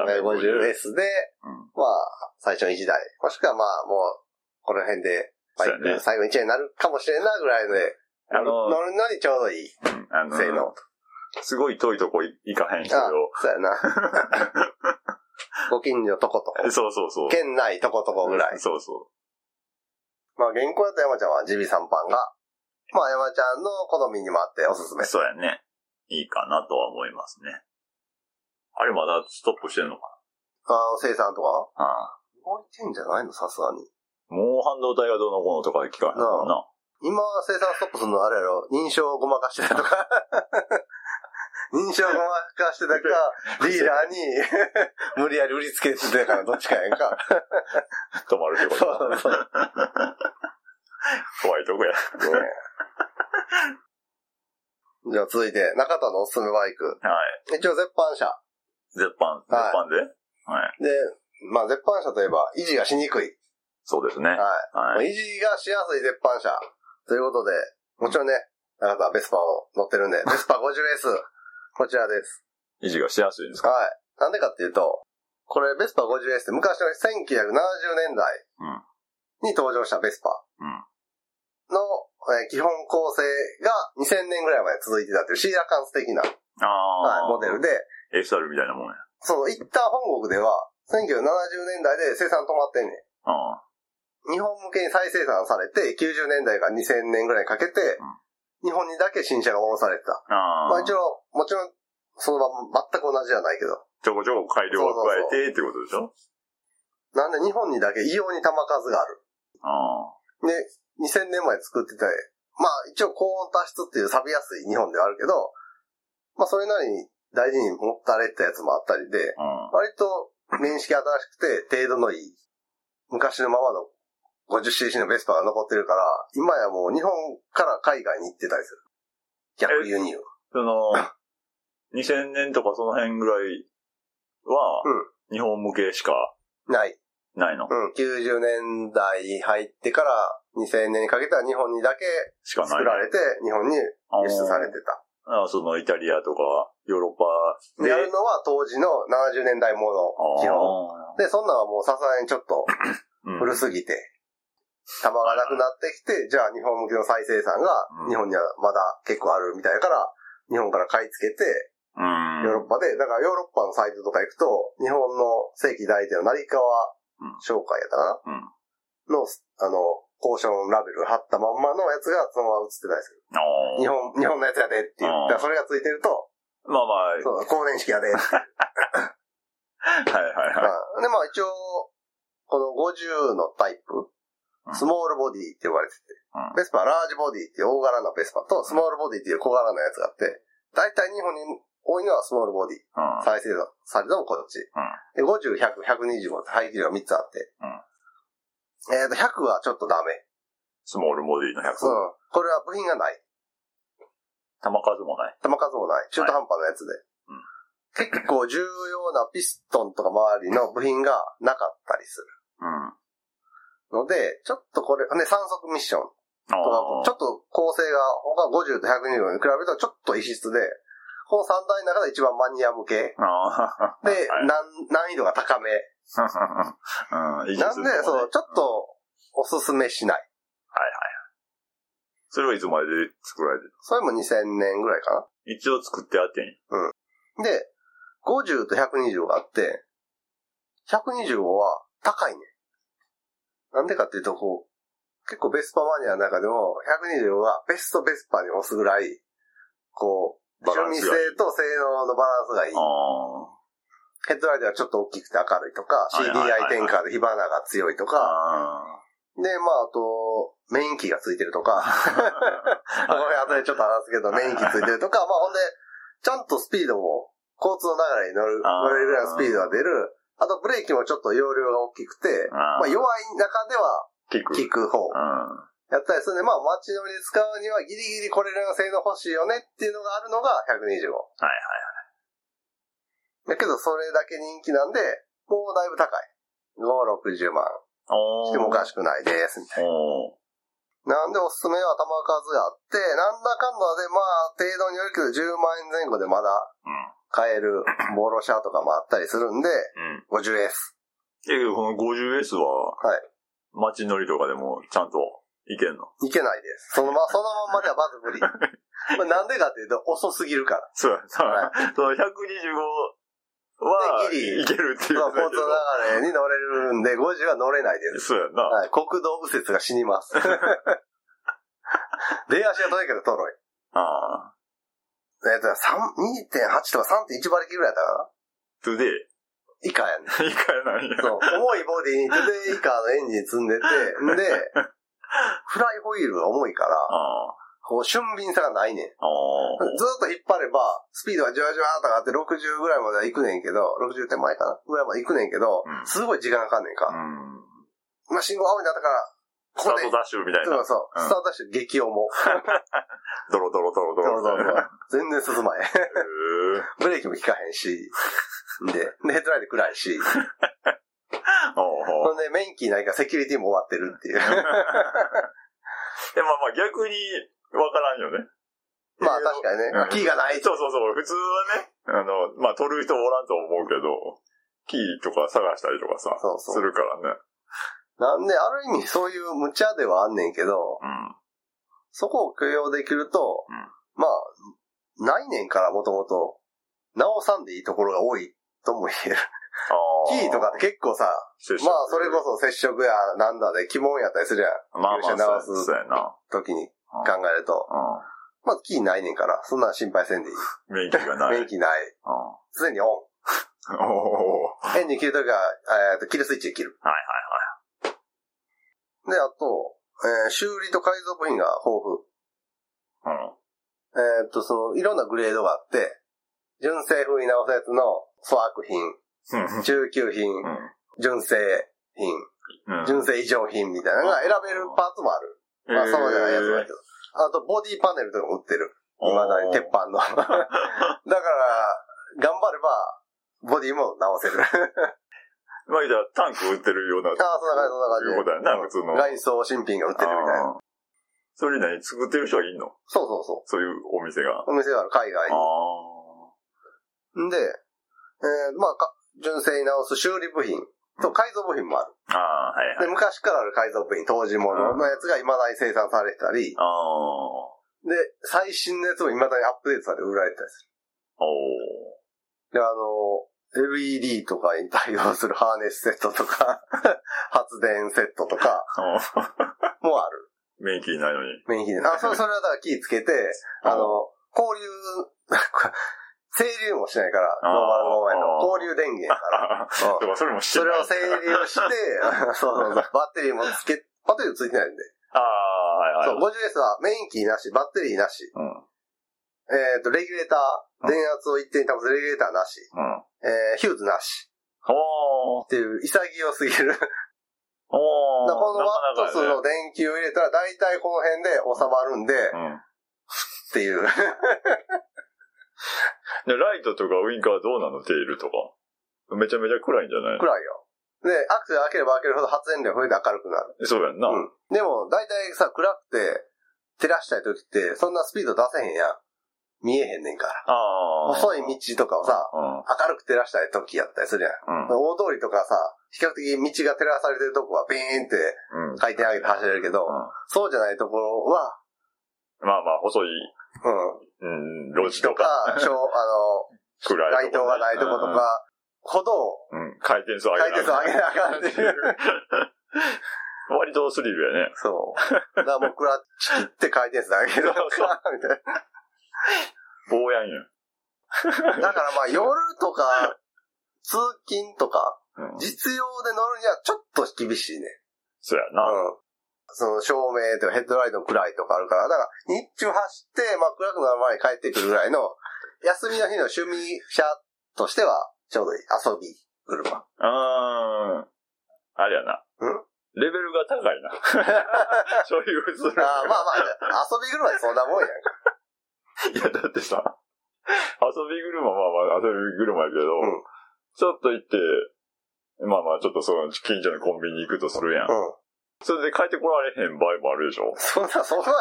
GB350S で、まあ、最初の1台。もしくはまあ、もう、この辺で、バイク最後の1台になるかもしれんな、ぐらいで、乗るのにちょうどいい。性能。
すごい遠いとこ行かへん人よ。
そうやな。ご近所とことこ。
そう。
県内とことこぐらい。
そう。
まあ、現行だと山ちゃんは GB3 パンが、まあ、山ちゃんの好みにもあっておすすめ。
そうやね。いいかなとは思いますね。あれまだストップしてんのか
な？生産とか？動いてんじゃないの？さすがに。
もう半導体がどうのこうのとかで聞かへんのかな。
今、生産ストップするのあれやろ？認証をごまかしてたとか。認証をごまかしてたか、リーダーに無理やり売りつけてたからどっちかやんか。
止まるってこと。そう。怖いとこや。
じゃあ続いて、中田のおすすめバイク。
はい。
一応絶版車。
絶版で？はい。
で、まあ絶版車といえば維持がしにくい。
そうですね。
はい。維持がしやすい絶版車。ということで、もちろんね、中田はベスパを乗ってるんで、ベスパ 50S。こちらです。
維持がしやすいんですか？
はい。なんでかっていうと、これベスパ 50S って昔の1970年代に登場したベスパの基本構成が2000年ぐらいまで続いてたっていうシーラカンス的なモデルで。
SR みたいなもんや。
そう、一旦本国では1970年代で生産止まってんねん。日本向けに再生産されて90年代から2000年ぐらいにかけて、日本にだけ新車が卸されてた。まあ一応、もちろん、そのまま全く同じじゃないけど。
ちょこちょこ改良を加えてってことでしょ？
なんで日本にだけ異様に玉数がある。で、2000年前作ってて、まあ一応高温多湿っていう錆びやすい日本ではあるけど、まあそれなりに大事に持たれたやつもあったりで、割と面識新しくて程度のいい、昔のままの50cc のベスパが残ってるから、今やもう日本から海外に行ってたりする。逆輸入。
2000年とかその辺ぐらいは、日本向けしか
ない
の。
90年代入ってから2000年にかけては日本にだけ作られて、日本に輸出されてた。
そのイタリアとかヨーロッパ
でやるのは当時の70年代もの基本。で、そんなのはもうさすがにちょっと古すぎて、玉がなくなってきて、じゃあ日本向けの再生産が日本にはまだ結構あるみたいだから、日本から買い付けて、ヨーロッパで、だからヨーロッパのサイトとか行くと、日本の正規代理店の成川商会やったかな、の、交渉ラベル貼ったまんまのやつがそのまま映ってたりする。日本のやつやでっていう。だからそれがついてると、
まあまあ。
そう、公認式やでって。
はいはいはい。
で、まあ一応、この50のタイプ、スモールボディって呼ばれてて、ベスパラージボディっていう大柄なベスパと、スモールボディっていう小柄なやつがあって、大体日本に多いのはスモールボディ。再生されたのもこっち。で、50、100、125って排気量が3つあって、100はちょっとダメ。
スモールボディの100。
これは部品がない。
弾数もない。
弾数もない。中途半端なやつで。結構重要なピストンとか周りの部品がなかったりする。ので、ちょっとこれ、ね、3速ミッションとか、ちょっと構成が他50と125に比べるとちょっと異質で、この3台の中で一番マニア向け。で、難易度が高め。なんで、そう、ちょっとおすすめしない。
はいはい。それはいつまで作られてる？
それも2000年ぐらいかな。
一応作ってあってん。
で、50と125があって、125は高いね。なんでかっていうと、こう、結構ベスパマニアの中でも、125はベストベスパに押すぐらい、こう、趣味性と性能のバランスがいい。ヘッドライトがちょっと大きくて明るいとか、CDI 転換で火花が強いとか、で、まあ、あと、メインキーがついてるとか、これ後でちょっと話すけど、メインキーついてるとか、まあほんで、ちゃんとスピードも、交通の流れに乗れるぐらいのスピードが出る。あとブレーキもちょっと容量が大きくて、まあ弱い中では効く方。やったりするんで、まあ街乗りで使うにはギリギリこれらの性能欲しいよねっていうのがあるのが125。だけどそれだけ人気なんで、もうだいぶ高い。5、60万。してもおかしくないです、みたいな。なんでおすすめは弾数があって、なんだかんだでまあ程度によるけど10万円前後でまだ買えるボロシャとかもあったりするんで、50S。
この 50S は、街乗りとかでもちゃんといけんの？
いけないです。そのままではまず無理。なんでかっていうと遅すぎるから。
そうや。その125は、いけるっていう。
交通流れに乗れるんで、50は乗れないです。
そうやな。
国道右折が死にます。出足は遠いけど遠い。2.8 とか 3.1 馬力ぐらいやったかな。
トゥデイ
以下やねん。
以下やなんや。
そう。重いボディにトゥデイ以下のエンジン積んでて、で、フライホイールが重いから、こう、俊敏さがないねん。ずっと引っ張れば、スピードがじわじわーとかあって60ぐらいまでは行くねんけど、60手前かなぐらいまで行くねんけど、すごい時間かかんねんか。まあ、信号青になったから、
スタートダッシュみたいな。
そう。スタートダッシュ激重。
ドロドロ。
全然進まへん。ブレーキも効かへんし、で、ヘッドライト暗いし。ほんで、メインキーないからセキュリティも終わってるっていう。
まあ逆にわからんよね。
まあ確かにね。キーがない。
そう。普通はね、まあ取る人おらんと思うけど、キーとか探したりとかさ、するからね。
なんで、ある意味そういう無茶ではあんねんけど、そこを許容できると、まあ、ないねんからもともと、直さんでいいところが多いとも言える。キーとかって結構さ、まあそれこそ接触やなんだで鬼門やったりするやん。
まあ
直す時に考えると。まあキーないねんから、そんな心配せんでいい。
免許がない。
免許ない。常にオン。エンジン切るときは、キルスイッチで切る。で、あと、修理と改造部品が豊富。いろんなグレードがあって、純正風に直すやつの粗悪品、中級品、純正品、純正異常品みたいなのが選べるパーツもある。まあそうじゃないやつだけど。あと、ボディパネルとかも売ってる。 未だに鉄板の。だから、頑張れば、ボディも直せる。
まあ、じゃあ、タンク売ってるような。
ああ、そんな感じ。
いうことやな、普通の。
外装新品が売ってるみたいな。
それ何作ってる人がいんの？
そうそうそう。
そういうお店が。
お店がある、海外に。で、まあ、純正に直す修理部品と改造部品もある。
はいはい。
で、昔からある改造部品、当時物のやつが未だに生産されてたり、で、最新のやつも未だにアップデートされて売られてたりする。で、LED とかに対応するハーネスセットとか、発電セットとか、もある。
免疫ないのに。
免疫で。それはだから気ぃつけて、交流、整流もしないから、ノーマルモーメンの交流電源から。
それもしてない。
それを整流して、そうバッテリーもバッテリーついてないんで。
はいはい。
そう、50S はメインキーなし、バッテリーなし。レギュレーター、電圧を一定に保つレギュレーターなし。ヒューズなし。っていう潔すぎる。このワット数の電球を入れたら大体この辺で収まるんで、っていう。
で、ライトとかウインカーはどうなの？テールとか。めちゃめちゃ暗いんじゃない？
暗いよ。で、アクセル開ければ開けるほど発電量増えて明るくなる。
そうやんな。
でも、大体さ、暗くて、照らしたい時って、そんなスピード出せへんやん。見えへんねんから。細い道とかをさ、明るく照らしたい時やったりするやん。大通りとかさ、比較的道が照らされてるとこはビーンって回転上げて走れるけど、そうじゃないところは、
まあまあ、細い、路地とか、
ライトがないとことか、ほど、
回転数上げな
あかんっていう。
割とスリルやね。
そう。だからもうクラッチ切って回転数上げるとか、みたいな。
棒やんや。
だからまあ夜とか、通勤とか、実用で乗るにはちょっと厳しいね。
そうやな。
その照明とかヘッドライトの暗いとかあるから、だから日中走って、まあ暗くなる前に帰ってくるぐらいの、休みの日の趣味車としてはちょうどいい。遊び車。
あれやな。レベルが高いな。そういう普通の。
まあまあ、遊び車ってそんなもんやんか。
いや、だってさ、遊び車はまあ遊び車やけど、ちょっと行って、まあまあちょっとその近所のコンビニ行くとするやん。それで帰ってこられへん場合もあるでしょ？
そんな、さすがに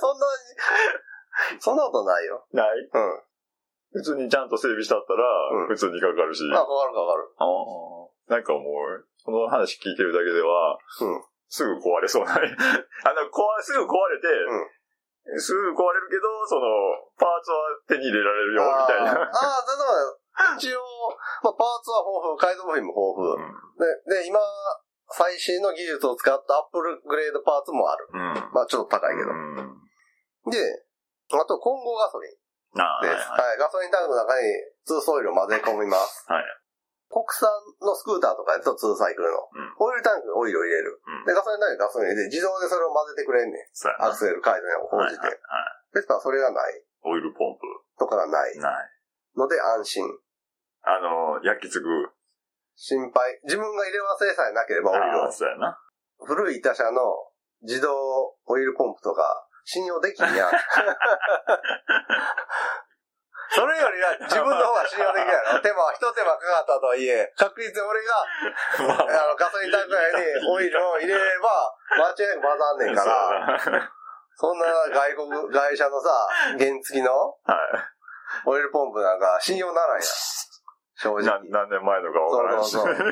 そんなことないよ。
ない？普通にちゃんと整備してあったら、普通にかかるし。
かかる。
なんかもう、この話聞いてるだけでは、すぐ壊れそうな。すぐ壊れて、すぐ壊れるけど、その、パーツは手に入れられるよ、みたいな。
一応、まあ、パーツは豊富、改造部品も豊富。で、今、最新の技術を使ったアップグレードパーツもある。まあ、ちょっと高いけど。で、あと、混合ガソリンです。ガソリンタンクの中に2ソイルを混ぜ込みます。国産のスクーターとかやと2サイクルの。オイルタンクにオイルを入れる。で、ガソリンタンクにガソリン入れて、自動でそれを混ぜてくれんねん。アクセル回転を講じて。ですから、それがない。
オイルポンプ。
とかがない。ので、安心。
焼き継ぐ。
心配。自分が入れ忘れさえなければオイルを。
そうやな。
古い他社の自動オイルポンプとか、信用できんやん。それよりは自分の方が信用できるやろ。一手間かかったとはいえ、確実に俺が、ガソリンタンク内にオイルを入れれば、間違いなく混ざんねんから、そんな外車のさ、原付の、オイルポンプなんか信用ならんやん。正直。
何年前のかわからんし。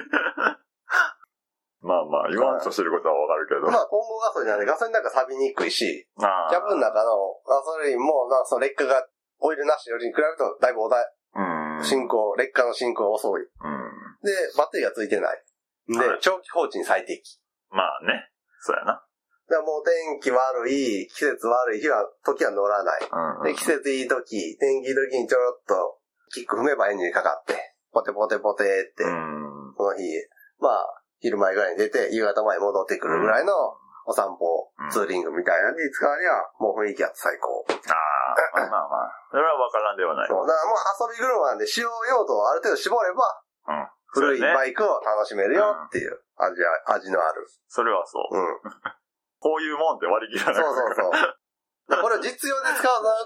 まあまあ、言わんとしてることはわかるけど。
まあ、混合ガソリンなんでガソリンなんか錆びにくいし、キャブの中のガソリンも、その劣化が、オイルなしよりに比べるとだいぶ劣化の進行遅い。で、バッテリーがついてない。で、長期放置に最適。
まあね。そうやな。
だからもう天気悪い、季節悪い時は乗らない。で、季節いい時、天気いい時にちょろっと、キック踏めばエンジンにかかって、ポテポテポテって、その日、まあ、昼前ぐらいに出て、夕方前に戻ってくるぐらいのお散歩、ツーリングみたいなのに使うには、もう雰囲気は最高。
まあまあ。それは分からんではない。
そう。だからもう遊び車なんで使用用途をある程度絞れば、古いバイクを楽しめるよっていう味のある。
それはそう。こういうもんって割り切らない。
そう。これを実用で使うとなると、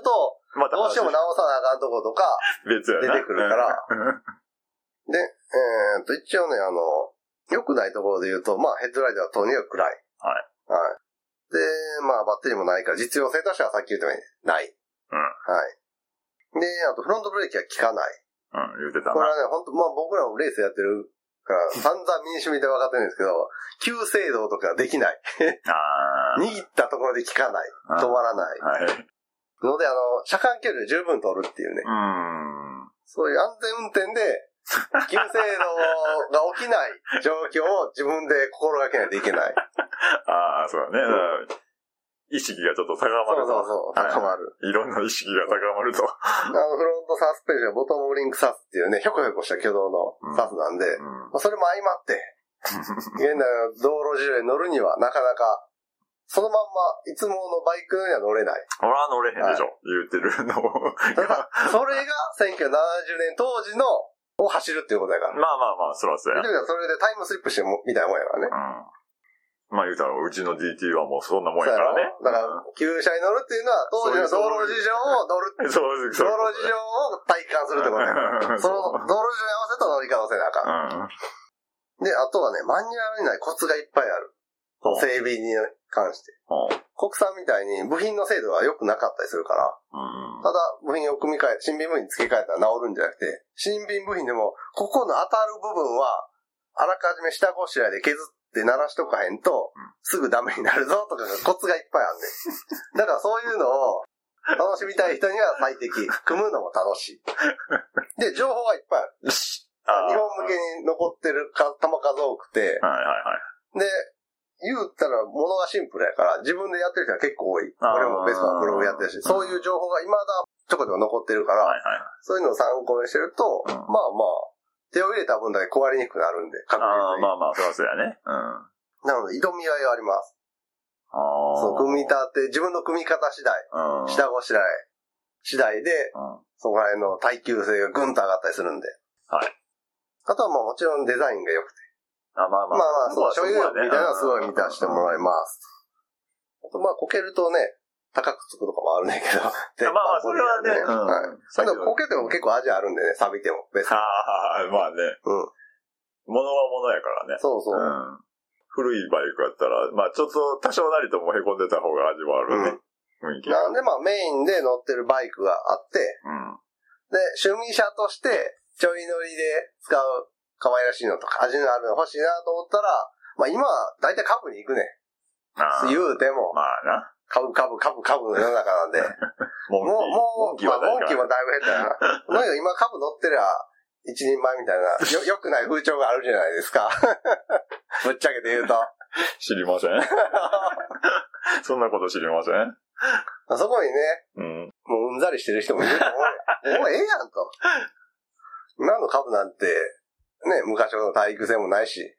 どうしても直さなあかんとことか、出てくるから。で、一応ね、良くないところで言うと、まあヘッドライトはとにかく暗い。
はい。
はい。で、まあバッテリーもないから、実用性としてはさっき言ったようにない。
うん。
はい。で、あとフロントブレーキは効かない。
言ってたな。
これはね、本当まあ僕らもレースやってるから、散々身に染みて分かってるんですけど、急制動とかできない。握ったところで効かない。止まらない。
はい。
ので、車間距離を十分取るっていうね。そういう安全運転で、急制動が起きない状況を自分で心がけないといけない。
そうだね。意識がちょっと高まると。
そう、高まる。
いろんな意識が高まると。
フロントサスペンション、ボトムリンクサスっていうね、ひょこひょこした挙動のサスなんで、それも相まって、現代の道路事情に乗るにはなかなか、そのまんま、いつものバイクには乗れない。
俺は乗れへんでしょ、言ってるの。
それが1970年当時のを走るっていうことやから。
まあ、そらそうや。
それでタイムスリップしてみたいなもんやからね。
まあ言うたら、うちの DT はもうそんなもんやからね。
だから、旧車に乗るっていうのは、当時の道路事情を乗る。道路事情を体感するってことやから。その道路事情に合わせた乗り方をせなあかん。で、あとはね、マニュアルにないコツがいっぱいある。整備に関して。国産みたいに部品の精度が良くなかったりするから、ただ部品を組み替え、新品部品付け替えたら治るんじゃなくて、新品部品でも、ここの当たる部分は、あらかじめ下ごしらえで削って鳴らしとかへんと、すぐダメになるぞとかコツがいっぱいあるね。だからそういうのを楽しみたい人には最適。組むのも楽しい。で、情報がいっぱいある。日本向けに残ってる球数多くて、で、言うたら物がシンプルやから、自分でやってる人は結構多い。俺もベストなブログやってるし、そういう情報が未だちょこちょこ残ってるから、そういうのを参考にしてると、まあまあ、手を入れた分だけ壊れにくくなるんで、確実に。
まあ、そうやね。
なので、挑み合いがあります。そう、組み立て、自分の組み方次第、下ごしらえ次第で、そこら辺の耐久性がぐんと上がったりするんで。
はい。
あとはもちろんデザインが良くて。まあ、そう、所有力みたいなのはすごい満たしてもらいます。あと、まあ、こけるとね、高くつくとかもあるねんけど。
まあ、それはね。
でも、こけても結構味あるんでね、錆びても。別に。
まあね。物は物やからね。
そう。
古いバイクやったら、まあ、ちょっと多少なりとも凹んでた方が味はあるね。雰囲気。
なんで、まあ、メインで乗ってるバイクがあって、で、趣味車として、ちょい乗りで使う可愛らしいのとか、味のあるの欲しいなと思ったら、まあ今は大体株に行くね。言うても。
まあな。
株の世の中なんで。もう、モンキーはだいぶ減ったよな。とにかく今株乗ってりゃ、一人前みたいな、良くない風潮があるじゃないですか。ぶっちゃけて言うと。
知りません。そんなこと知りません。
そこにね、もううんざりしてる人もいると思う。もうええやんと。今の株なんて、ね、昔ほど耐久性もないし。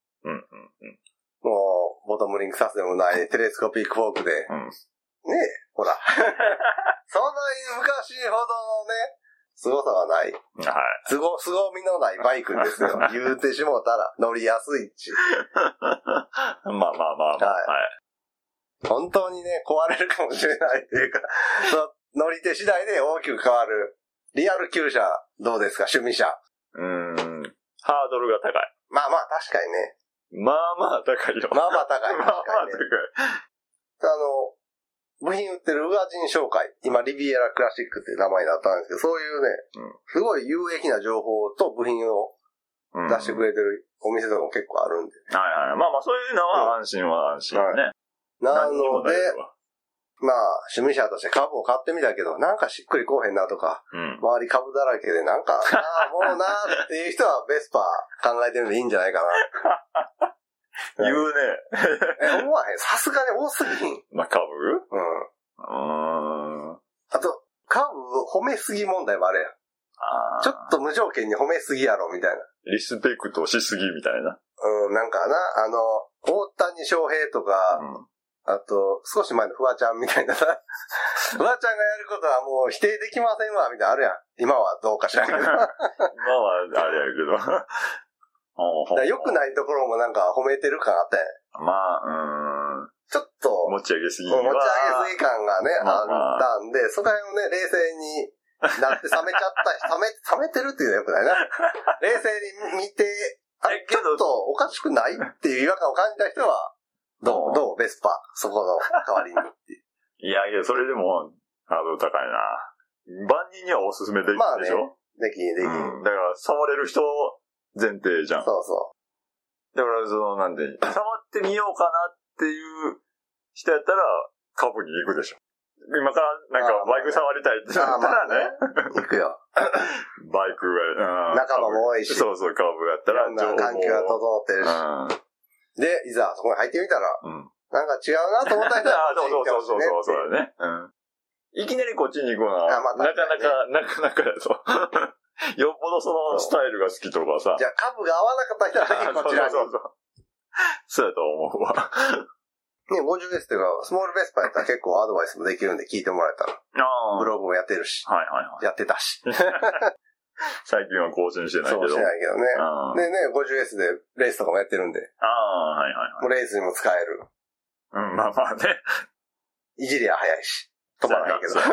もう、ボトムリンクサスでもない、テレスコピックフォークで。ねえ、ほら。そんなに昔ほどのね、凄さはない。凄みのないバイクですよ。言うてしもうたら、乗りやすいし。
まあ。
本当にね、壊れるかもしれないというか、乗り手次第で大きく変わる。リアル旧車、どうですか、趣味車。
ハードルが高い。
まあまあ、確かにね。
まあまあ高いよ。
まあまあ高い。部品売ってる宇賀神商会、今リビエラクラシックっていう名前だったんですけど、そういうね、すごい有益な情報と部品を出してくれてるお店とかも結構あるんで。
まあそういうのは安心は安心ね。
なので、まあ、趣味車として株を買ってみたけど、なんかしっくりこうへんなとか、周り株だらけでなんか、もうなーっていう人はベスパー考えてるんでいいんじゃないかな。
言うね。
思わへん。さすがに多すぎひん。
まあ、株？
あと、株褒めすぎ問題もあるやん。ちょっと無条件に褒めすぎやろ、みたいな。
リスペクトしすぎみたいな。
なんかな、大谷翔平とか、あと、少し前のフワちゃんみたいなさ、フワちゃんがやることはもう否定できませんわ、みたいなあるやん。今はどうかしらんけど。今
はあれやけど。
良くないところもなんか褒めてる感あったやん。 ちょっと、
持ち上げすぎ
感がね、あったんで、そこら辺をね、冷静になって冷めちゃった、冷めてるっていうのはよくないな。冷静に見て、ちょっとおかしくないっていう違和感を感じた人は、どうベスパ、そこの代わりにっていう。
いや、それでも、ハードル高いな。万人にはおすすめできるでしょ、まあね、
できる。
だから、触れる人前提じゃん。
そうそう。
だから、なんで、触ってみようかなっていう人やったら、株に行くでしょ。今からなんかバイク触りたいってなったらね。
行くよ。
バイクが、
仲間も多いし。
そうそう、株やったら。
環境が整ってるし。で、いざそこに入ってみたら、なんか違うなと思った人は、
そうだね。いきなりこっちに行くのは、なかなかだと。よっぽどそのスタイルが好きとかさ。
じゃあ株が合わなかった人はぜひこちらに。
そうやと思うわ。
ね、50S っていうか、スモールベスパやったら結構アドバイスもできるんで聞いてもらえたら。ブログもやってるし。やってたし。
最近は更新してないけど。
そうしてないけどね。でね、50S でレースとかもやってるんで。もうレースにも使える。
まあまあね。
いじりは早いし。止まらないけど。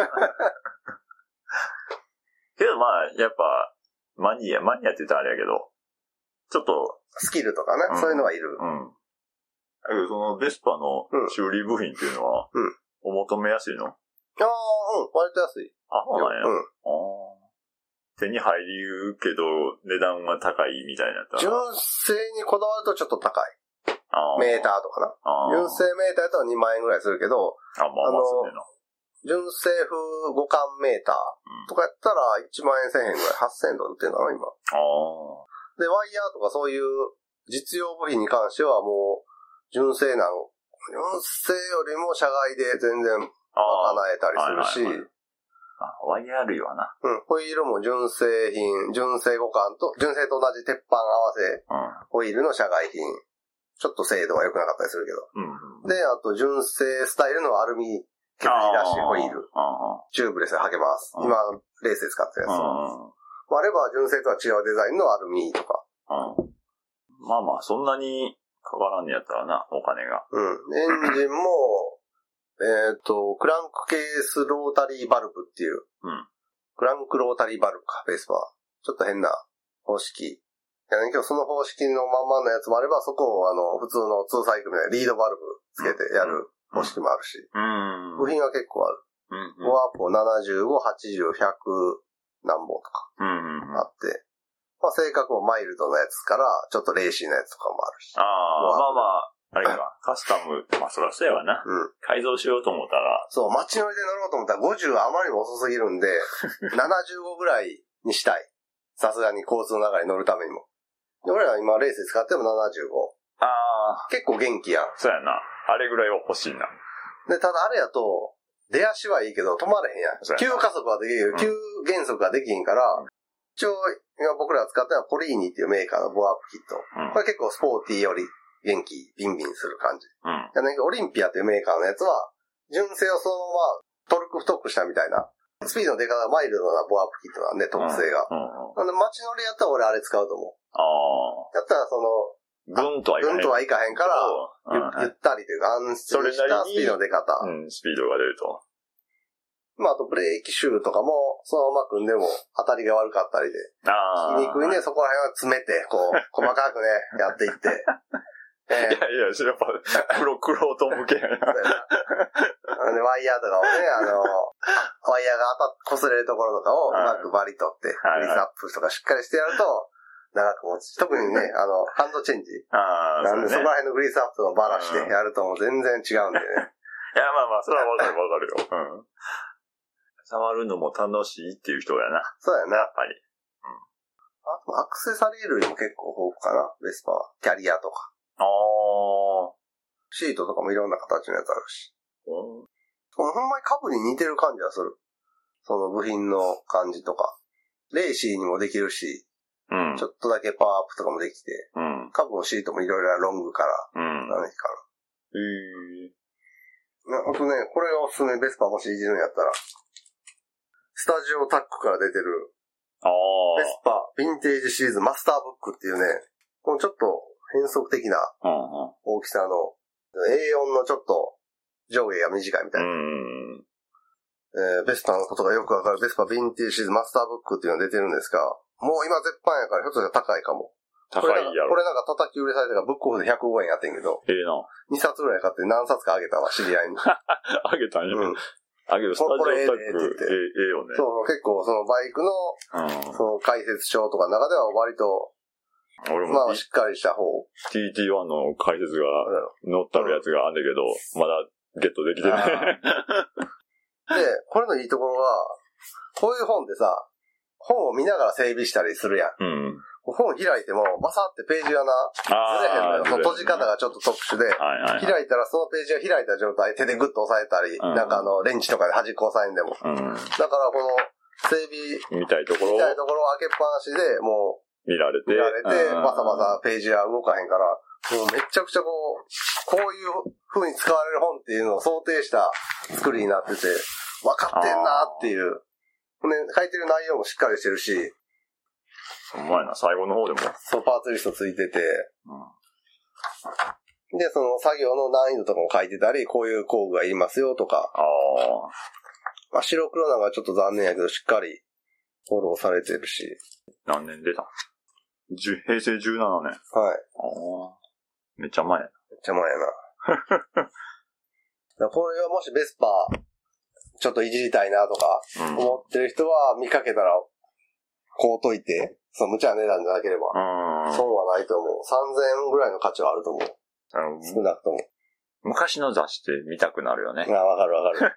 けどまあ、やっぱ、マニアって言ったらあれやけど、ちょっと。
スキルとかね、そういうのはいる。
だけどそのベスパの修理部品っていうのは、お求めやすいの？
割と安い。
そうなんや。手に入るけど、値段は高いみたいな。
純正にこだわるとちょっと高い。メーターとかな。純正メーターやったら2万円ぐらいするけど、純正風互換メーターとかやったら1万円1000円ぐらい、8000円とか売ってるのかな、今。で、ワイヤーとかそういう実用部品に関してはもう、純正よりも社外で全然賄えたりするし、
ワイヤー類はな。
ホイールも純正互換と、純正と同じ鉄板合わせ、ホイールの社外品。ちょっと精度は良くなかったりするけど。で、あと純正スタイルのアルミ削り出しホイール。チューブレスで履けます。今、レースで使ってるやつ。あれば純正とは違うデザインのアルミとか。
まあまあ、そんなにかからんねやったらな、お金が。
エンジンも、クランクケースロータリーバルブっていう。クランクロータリーバルブか、ベースは。ちょっと変な方式。今日その方式のまんまのやつもあれば、そこを普通の2サイクルみたいなリードバルブつけてやる方式もあるし。部品は結構ある。ワープを75、80、100何本とかあって。まあ性格もマイルドなやつから、ちょっとレーシーなやつとかもあるし。
まあまあ、あれか、カスタム、まあそらそうやわな。改造しようと思ったら。
そう、街乗りで乗ろうと思ったら50はあまりにも遅すぎるんで、75ぐらいにしたい。さすがに交通の中に乗るためにも。俺ら今レースで使っても75。結構元気やん。
そうやな。あれぐらいは欲しいな。
で、ただあれやと、出足はいいけど止まれへんやん。急加速はできるけど、急減速はできへんから、一応、今僕らが使ってるのはポリーニっていうメーカーのボアアップキット。これ結構スポーティーより元気、ビンビンする感じ。オリンピアというメーカーのやつは、純正をそのままトルク太くしたみたいな。スピードの出方がマイルドなボアアップキットなんで、特性が。なんで街乗りやったら俺あれ使うと思う。やったら
ぐんと
はいかへんから、ゆったりというか安心したスピードの出方。
スピードが出ると。
まあ、あとブレーキシューとかも、そのまま組んでも当たりが悪かったりで。引きにくいね、そこら辺は詰めて、こう、細かくね、やっていって。
いや、やっぱ、黒と向けやな。
ワイヤーとかをね、ワイヤーが擦れるところとかをうまくバリ取って、グリスアップとかしっかりしてやると、長く持つ。特にね、ハンドチェンジ。なんで、そこら辺のグリスアップをバラしてやるともう全然違うんでね。
いや、まあまあ、それはわかるよ。触るのも楽しいっていう人やな。
そうやな。
やっぱり。
あと、アクセサリー類も結構豊富かな、ベスパは。キャリアとか。シートとかもいろんな形のやつあるし。ほんまに株に似てる感じはする。その部品の感じとか。レーシーにもできるし、ちょっとだけパワーアップとかもできて、株のシートもいろいろロングから、何かな。あとね、これがおすすめ、ベスパもしいじるんやったら、スタジオタックから出てる、ベスパヴィンテージシリーズマスターブックっていうね、このちょっと変則的な大きさの A4 のちょっと上下が短いみたいな。ベスパのことがよくわかるベスパヴィンテージシーズマスターブックっていうのが出てるんですが、もう今絶版やからひょっとしたら高いかも。
高いやろ。
これなんか叩き売れされたからブックオフで105円やってんけど。
な。
2冊ぐらい買って何冊かあげたわ、知り合いに。
あげたんや。あげる、スタジオタック、よね。
そう、結構そのバイクの、その解説書とかの中では割と、
俺も
まあしっかりした方。
TT1 の解説が載ったるやつがあんだけど、まだゲットできてない。
で、これのいいところは、こういう本でさ、本を見ながら整備したりするやん。本開いても、バサってページがな、ずれへんのよ。その閉じ方がちょっと特殊で、開いたらそのページが開いた状態、手でグッと押さえたり、なんかレンチとかで端っこ押さえんでも。だからこの、整備、
見たいところを
開けっぱなしで、もう、
見られて、
バサバサページは動かへんから、もうめちゃくちゃこういう風に使われる本っていうのを想定した作りになってて、分かってんなっていう。ね、書いてる内容もしっかりしてるし、
うまいな、最後の方でも。
そう、パーツリストついてて、で、その作業の難易度とかも書いてたり、こういう工具がいりますよとか。まあ、白黒なんかちょっと残念やけど、しっかりフォローされてるし。
何年出た？平成17年。
はい。
めっちゃ前やな。
めっちゃ前やな。これはもしベスパー、ちょっといじりたいなとか、思ってる人は見かけたら、こうといて、その無茶な値段じゃなければ、損はないと思う。3000円ぐらいの価値はあると思う。少なくとも。
昔の雑誌って見たくなるよね。
わかる。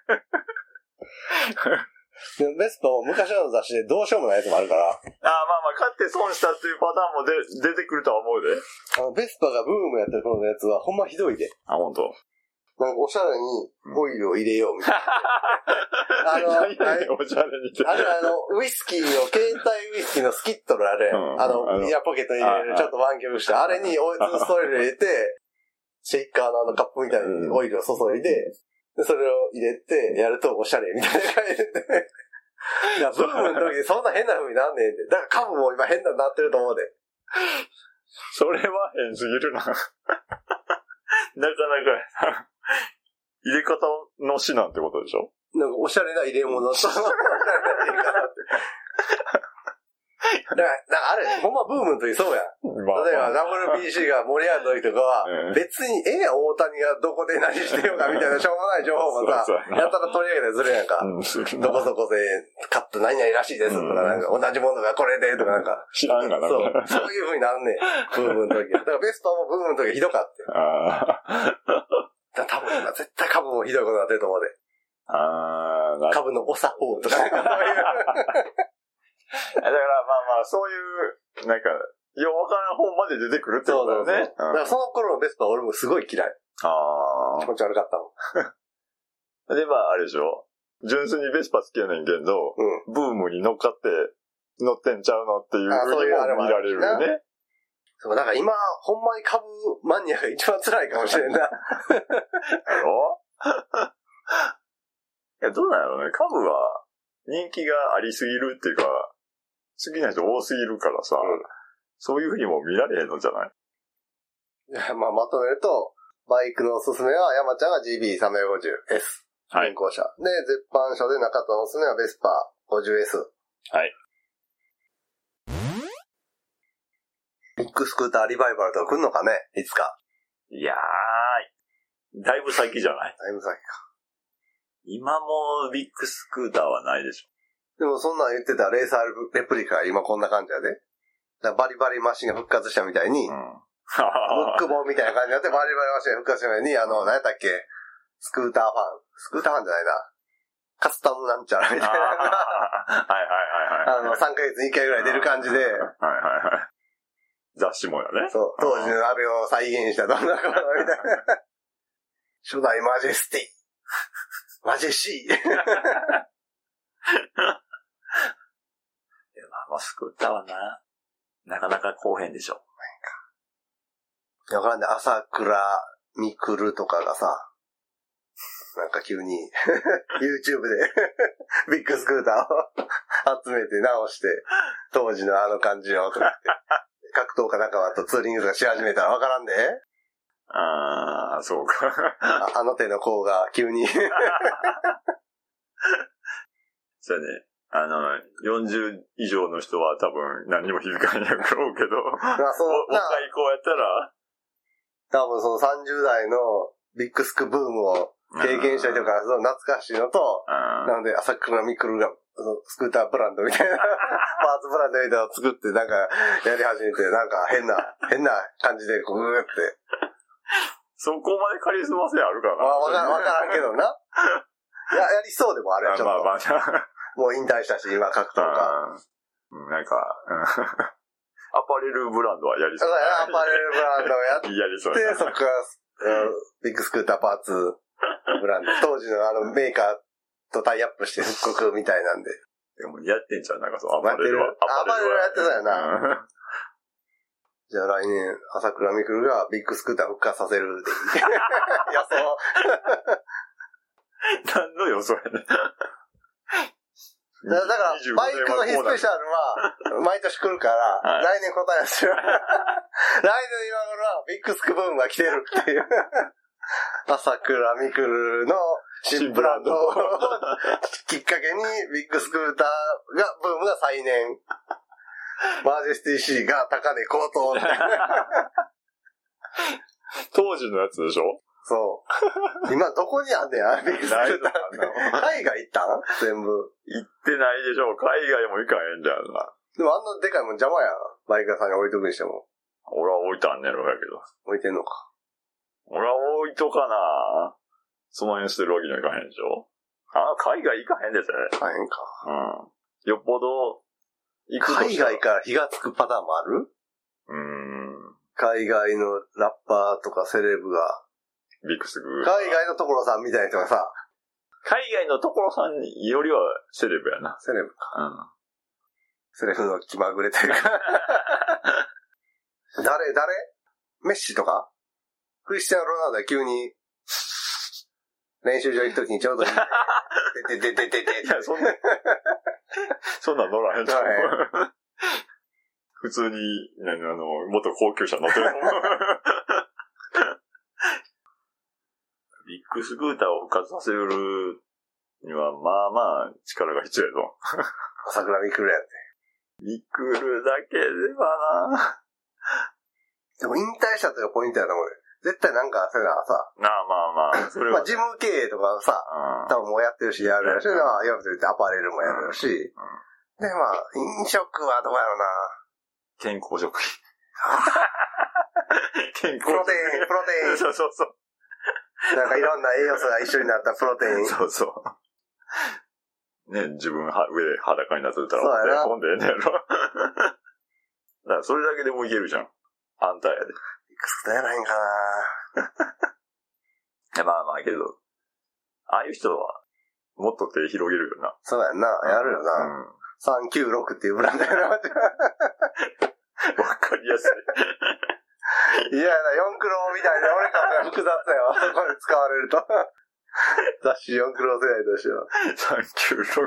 でもベスパも昔の雑誌でどうしようもないやつもあるから。
まあ買って損したっていうパターンも出てくるとは思うで。
ベスパがブームやってる頃のやつはほんまひどいで。
本当。
なんかおしゃれにオイルを入れようみたいな。
おしゃれにって。
ウイスキーの、携帯ウイスキーのスキットルあれ、イヤーポケットに入れるちょっと湾曲した、あれにオイル入れて、シェイカーのカップみたいにオイルを注いで、それを入れてやるとおしゃれみたいな感じで。いや、ブームの時にそんな変な風になんねんって。だから株も今変なになってると思うで。
それは変すぎるな。なかなか、入れ方の指南ってことでしょ？
なんかおしゃれな入れ物と、だからあれ、ほんまブームの時そうやん。例えば WBC が盛り上がった時とかは、別に大谷がどこで何してようかみたいなしょうもない情報もさ、やったら取り上げたりするやんか。どこそこで買った何々らしいですとか、なんか同じものがこれでとかなんか。
知らんがな。
そういう風になんねん。ブームの時。だからベストもブームの時ひどかった。多分今絶対株もひどいことになってると思うで。株のお作法とか。だから
そういう、なんか、ようわからん本まで出てくるってことだよね。
だからその頃のベスパは俺もすごい嫌い。気持ち悪かったもん。
で、あれでしょ？純粋にベスパ好きやねんけど、ブームに乗っかって乗ってんちゃうのっていう風にも見られるよね。
そう、だから今、ほんまに株マニアが一番辛いかもしれんな。
やろ？いや、どうなんやろうね。株は人気がありすぎるっていうか、好きな人多すぎるからさ、そういう風にも見られへんのじゃない？
いや、まとめると、バイクのおすすめは山ちゃんが GB350S。現行車。で、絶版車で中田のおすすめはベスパー 50S。
はい。
ビッグスクーターリバイバルとか来んのかね？いつか。
いやー、だいぶ先じゃない？
だいぶ先か。
今もビッグスクーターはないでしょ。
でもそんなん言ってたレーサーレプリカが今こんな感じやで。だバリバリマシンが復活したみたいに、ブックボンみたいな感じになってバリバリマシンが復活したみたいに、何やったっけ？スクーターファンじゃないな。カスタムなんちゃらみたいな。3ヶ月に1回ぐらい出る感じで。
雑誌もやね。
そう。当時のあれを再現したどんなことみたいな。初代マジェスティ。マジェシー。
スクーターはなかなか後編でしょ。
わからんね。朝倉みくるとかがさ、なんか急にYouTube でビッグスクーターを集めて直して、当時のあの感じをとかって、格闘家仲間とツーリングとかし始めたらわからんで。
ああ、そうか。
あの手の甲が急に。
そうね。40以上の人は多分何にも響かんやろうけど、若い子やったら
多分その30代のビッグスクブームを経験した人から懐かしいのと、なので朝倉未来がスクーターブランドみたいな、パーツブランドみたいなのを作ってなんかやり始めて、なんか変な感じでこうグーって。
そこまでカリスマ性あるかな？
わからんけどな。やりそうでもあれはちょっと。
まあ
もう引退したし、今格闘家。
なんか、アパレルブランドはやりそう。
アパレルブランドをやって、
やりそう
そっからビッグスクーターパーツブランド。当時のメーカーとタイアップして復刻みたいなんで。
でもやってんじゃん、なんかそう、アパレルは。
アパレルはやってたよな。じゃあ来年、朝倉未来がビッグスクーター復活させるでいい。予想。
何の予想やね。
だから、バイクの日スペシャルは、毎年来るから、来年答え合わせよ。来年の今頃は、ビッグスクブームが来てるっていう。朝倉未来の新ブランドをきっかけに、ビッグスクーターが、ブームが再燃。マージェスティ C が高値高騰。
当時のやつでしょ？
そう。今どこにあんねん、ビッグスクーター。海外行ったん？全部。
行ってないでしょ。海外も行かへんじゃんな。
でもあんなでかいもん邪魔やん。バイク屋さんに置いとくにしても。
俺は置いたんねやろやけど。
置いてんのか。
俺は置いとかな。その辺捨てるわけにはいかへんでしょ。海外行かへんですね。
行かへんか。
うん。よっぽど行くとしたら。
海外から火がつくパターンもある？海外のラッパーとかセレブが。
ビッグスグ。
海外の所さんみたいな人がさ。
海外の所さんよりはセレブやな。
セレブか。セレブの気まぐれというか。誰メッシとかクリスティアーノ・ロナウドは急に練習場行くときにちょうどいい。
いや、そんなん乗らへんと思う。普通に、元高級車乗ってる。ビッグスクーターを復活させるには、まあまあ、力が必要やぞ。
朝倉未来やって。
未来だけではな。
でも引退したというポイントやな、これ。絶対なんか、そういうのはさ。
まあ。それは
まあ、事務経営とかさ、多分もうやってるし、やるやし、いわゆるアパレルもやるし。で、まあ、飲食はどうやろうな。
健康食品。
プロテイン。
そう。
なんかいろんな栄養素が一緒になったプロテイン。
そう。ね、自分上で裸になってた
ら、
ほんでええねやろ。だからそれだけでもいけるじゃん。あんたやで。
いくつかやらへんかな。
まあけど、ああいう人は、もっと手広げるよな。
そうやんな、やるよな。396っていうブランドやな。わか
りやす
い。いやな、四クロみたいな、俺から複雑だよ。これ使われると。雑誌四クロ世代としては。
396。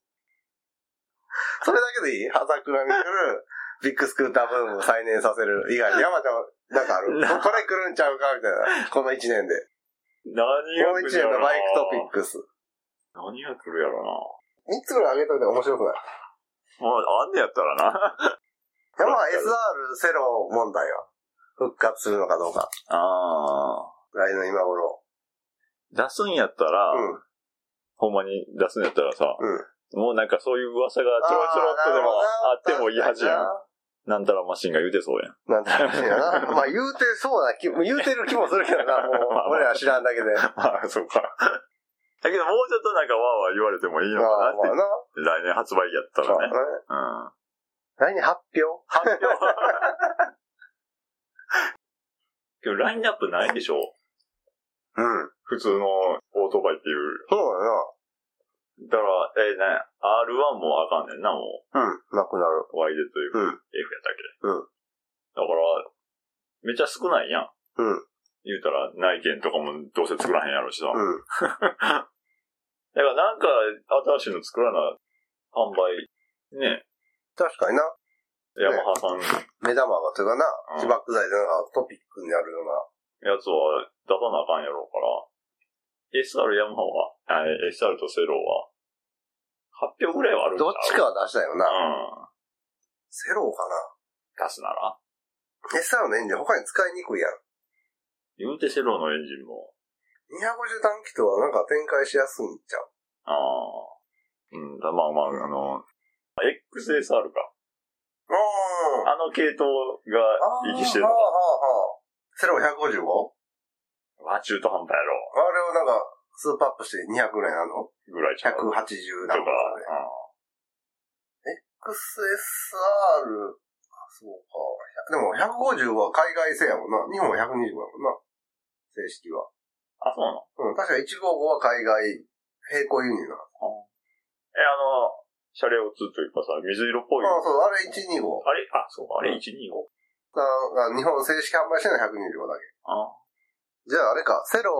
それだけでいい？朝倉未来、ビッグスクーターブームを再燃させる以外に、山ちゃんなんかある？これ来るんちゃうかみたいな。この1年で。
この
1年のバイクトピックス。
何が来るやろな。
3 つぐらいあげといて面白くない？
あんねやったらな。
まあ SR セロ問題は復活するのかどうか。来年の今頃。
出すんやったら、ほんまに出すんやったらさ、もうなんかそういう噂がちょろちょろっとでもあってもいいはずやん。なんたらマシンが言うてそうやん。
なんたらマシンやな。まあ言うてそうな言うてる気もするけどな、もう俺ら知らんだけで。
まあそうか。だけどもうちょっとなんかわーわー言われてもいいのかなって。来年発売やったらね。
来年発表
今日ラインナップないでしょ？普通のオートバイっていう。
そうだな。
だから、R1 もあかんねんな、もう。
なくなる。
YZ というか、F やったっけ。だから、めっちゃ少ないやん。言うたら、内見とかもどうせ作らへんやろしさ。だからなんか、新しいの作らな、販売、ね。
確かにな。
ヤマハさん。
目玉が、というかな、起爆剤でなんかトピックになるような。
やつは出さなあかんやろうから、SR ヤマハは、SR とセロは、8票ぐらいはあるんちゃう？
どっちかは出したよな。
うん。
セローかな。
出すなら
SR のエンジン他に使いにくいやん。
言うてセロのエンジンも。
250短気筒はなんか展開しやすいんちゃう？
ああ。うん、まあまあ、XSR か。あの系統が息してるのか。
セロ 155？
中途半端やろ。
あれをなんか、スーパーアップして200ぐらいなの？
ぐらいちゃう。
180何
とか。
XSR、そうか。でも150は海外製やもんな。日本は125やもんな。正式は。
あ、そうなの？
うん、確か155は海外、並行輸入なの。
シャレオツというかさ、水色っぽい。
あ、そう、あれ125。
そう、あれ125。
日本正式販売してるのは125だけ。じゃああれか、セロ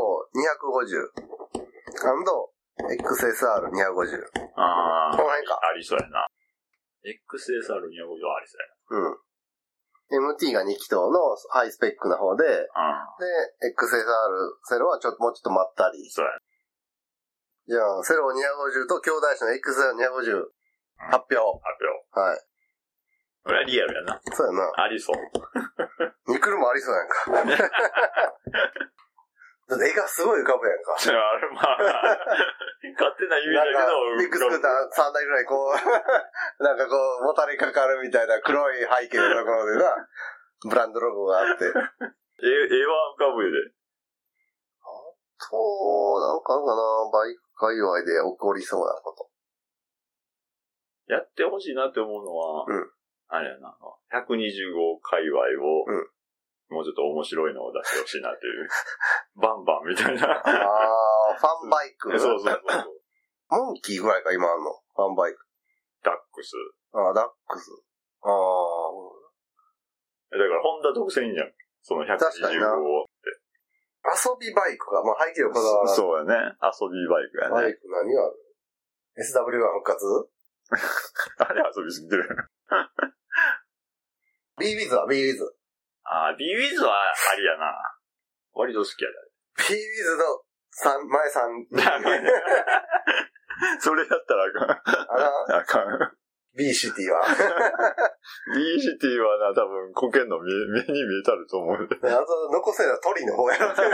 250。XSR250。
こ
の辺か。
ありそうやな。XSR250 はありそうやな。
MT が2気筒のハイスペックな方で、で、XSR セロはもうちょっとまったり。
そうや。
じゃあ、セロ250と兄弟種の XSR250、発表。はい。
これはリアルやな。
そうやな。
ありそう。
ニクルもありそうやんか。だって絵がすごい浮かぶやんか。
あれ、まあ、勝手なイメージだけど、
ビッグスクーター3台ぐらいこう、なんかこう、もたれかかるみたいな黒い背景のところでな、ブランドロゴがあって。絵は
浮かぶで。
なんかあるかな、バイク界隈で起こりそうなこと。
やってほしいなって思うのは、あれやな、125界隈を、もうちょっと面白いのを出してほしいなっていう。バンバンみたいな。
ファンバイク。
そう。
モンキーぐらいか、今あんの。ファンバイク。
ダックス。
ダックス。
だから、ホンダ独占じゃん。その125を。
遊びバイクか。まあ、排気量こだわらない。
そうやね。遊びバイクやね。
バイク何がある？ SW が復活？
あれ遊びすぎてる。
B ウィズは B ウィズ。
B ウィズはありやな。割と好きや
で。B ウィズの前3。
それやったらあかん。
B シティは。
B シティはな、多分、こけんの目に見えたると思う。
あと、残せるのは鳥の方やろ。3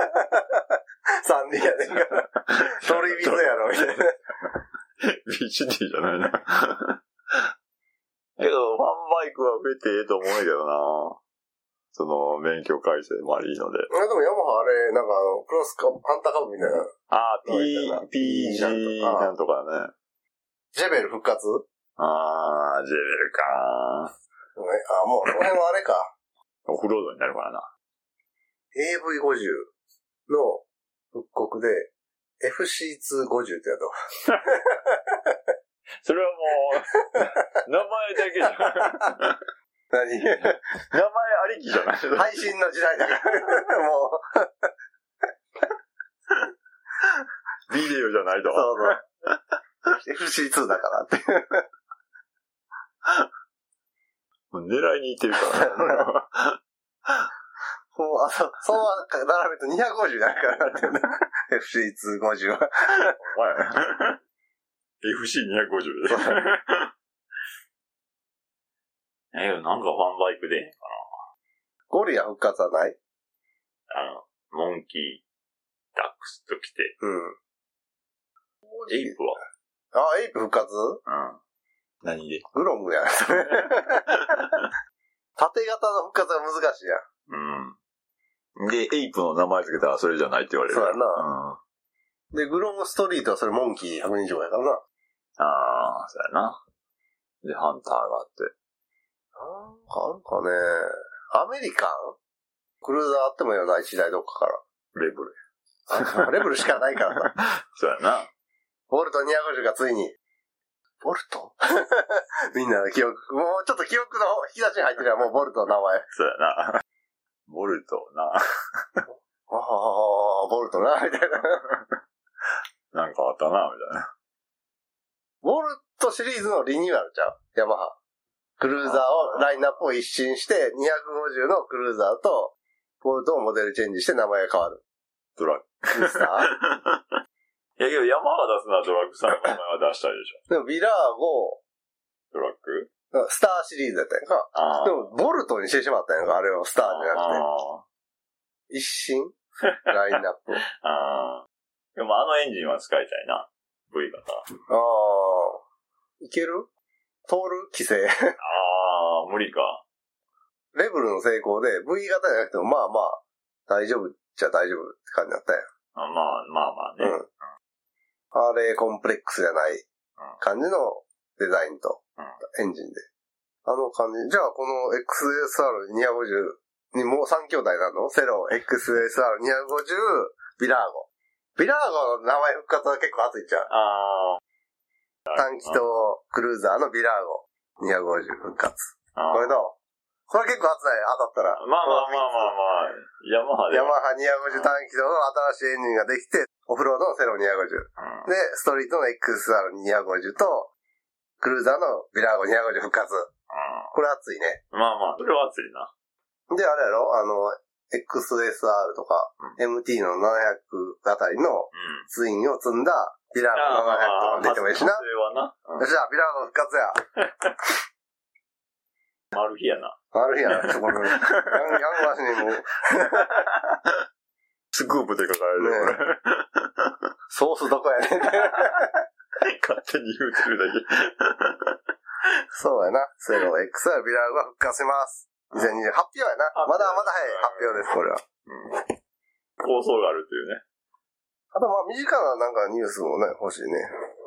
人やねんから。鳥水やろ、みたいな。
B シティじゃないな。けど、ファンバイクは増えてええと思うんやけどな。その、免許改正もありので。
でもヤマハあれ、なんかクロスハンターカブみたいな。
PG なんとかね。
ジェベル復活？
ジェベルか。
もう、この辺はあれか。
オフロードになるからな。
AV50 の復刻で、FC250 ってやと。
それはもう、名前だけじゃん。
何？
名前ありきじゃない？
配信の時代だから。も
う。ビデオじゃないと。
そう。FC2 だからって。
狙いに行ってるから。
もう、そう並べると250になるからって。FC250 は。
お前。FC250 で。なんかファンバイクでへんかな。
ゴリラ復活はない？
モンキー、ダックスと来て。エイプは？
エイプ復活？
何で？
グロムや。縦型の復活が難しいや
ん。で、エイプの名前つけたらそれじゃないって言われる。
そうやな。で、グロムストリートはそれモンキー120やからな。
そうやな。で、ハンターがあって。
なんかね、アメリカンクルーザーあってもいいよな、一台どっかから。
レブル。
レブルしかないからな。
そうやな。
ボルト250がついに。ボルトみんなの記憶、もうちょっと記憶の引き出しに入ってるからもうボルトの名前。
そうやな。ボルトな。
ボルトな、みたいな。
なんかあったな、みたいな。
ボルトシリーズのリニューアルちゃう？ヤマハ。クルーザーを、ラインナップを一新して、250のクルーザーと、 ボルトをモデルチェンジして名前が変わる。
ドラッグ。
ミスター
いやけどヤマハが出すのはドラッグさんの名前は出したいでしょ。
でもビラーゴ、
ドラッグ
スターシリーズだったやんか。でも、ボルトにしてしまったやんか、あれをスターじゃなくて。一新ラインナップ。
でもエンジンは使いたいな。V 型。
いける通る規制。
無理か。
レベルの成功で V 型じゃなくてもまあまあ大丈夫っちゃ大丈夫って感じだったよ。
まあね。
ハーレーコンプレックスじゃない感じのデザインとエンジンで。あの感じ。じゃあこの XSR250 にもう3兄弟なの？セロ XSR250 ビラーゴ。ビラーゴの名前復活は結構熱いっちゃう。短気筒クルーザーのビラーゴ250復活。これどう？これ結構熱い、当たったら。
まあ。ヤマハ
250短気筒の新しいエンジンができて、オフロードのセロ250。で、ストリートの XSR250 と、クルーザーのビラーゴ250復活。これ熱いね。
まあ、それは熱いな。
で、あれやろXSR とか、MT の700あたりのツインを積んだビラーゴ700とか出てもいいしな。
それはな。
じゃあ、ビラーゴ復活や。
マルヒやな。
マルヒやな。これ、ヤンマシにも。
スクープで書かれる、これ。
ソースどこやねん。
勝手に言うてるだけ。
そうやな。セロ XR ビラーゴが復活します。2020発表やな。まだ早い発表です、これは。
構想があるっていうね。
あと身近ななんかニュースもね、欲しいね。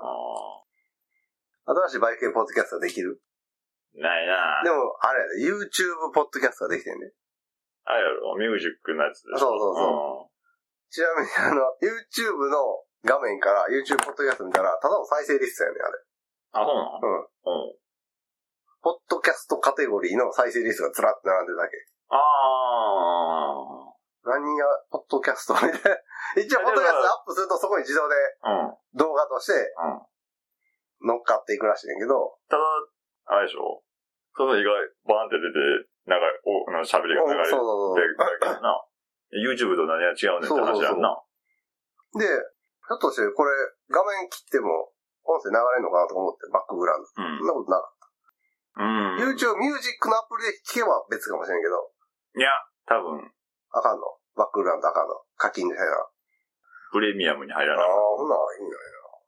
新しいバイク系ポッドキャストできる？
ないな。
でも、あれやで、YouTube ポッドキャストができてんね。
あれやろ、ミュージックのやつでしょ。
そう。ちなみにYouTube の画面から YouTube ポッドキャスト見たら、ただの再生リストやね、あれ。
そうなの？
ポッドキャストカテゴリーの再生リストがずらっと並んでるだけ。何がポッドキャストみたいな。一応、ポッドキャストアップするとそこに自動で動画として乗っかっていくらしいねんけど。
ただ、あれでしょ？その意外、バーンって出て、喋りが流れてるだけな。YouTube と何が違うねんって話やんな。
で、ひょっとしてこれ、画面切っても音声流れるのかなと思って、バックグラウンド。そんなことなかった。YouTube ミュージックのアプリで聞けば別かもしれんけど。
いや、多分。
あかんの？バックグラウンドあかんの？課金で入らん。
プレミアムに入らない。
ほんならいいんだよ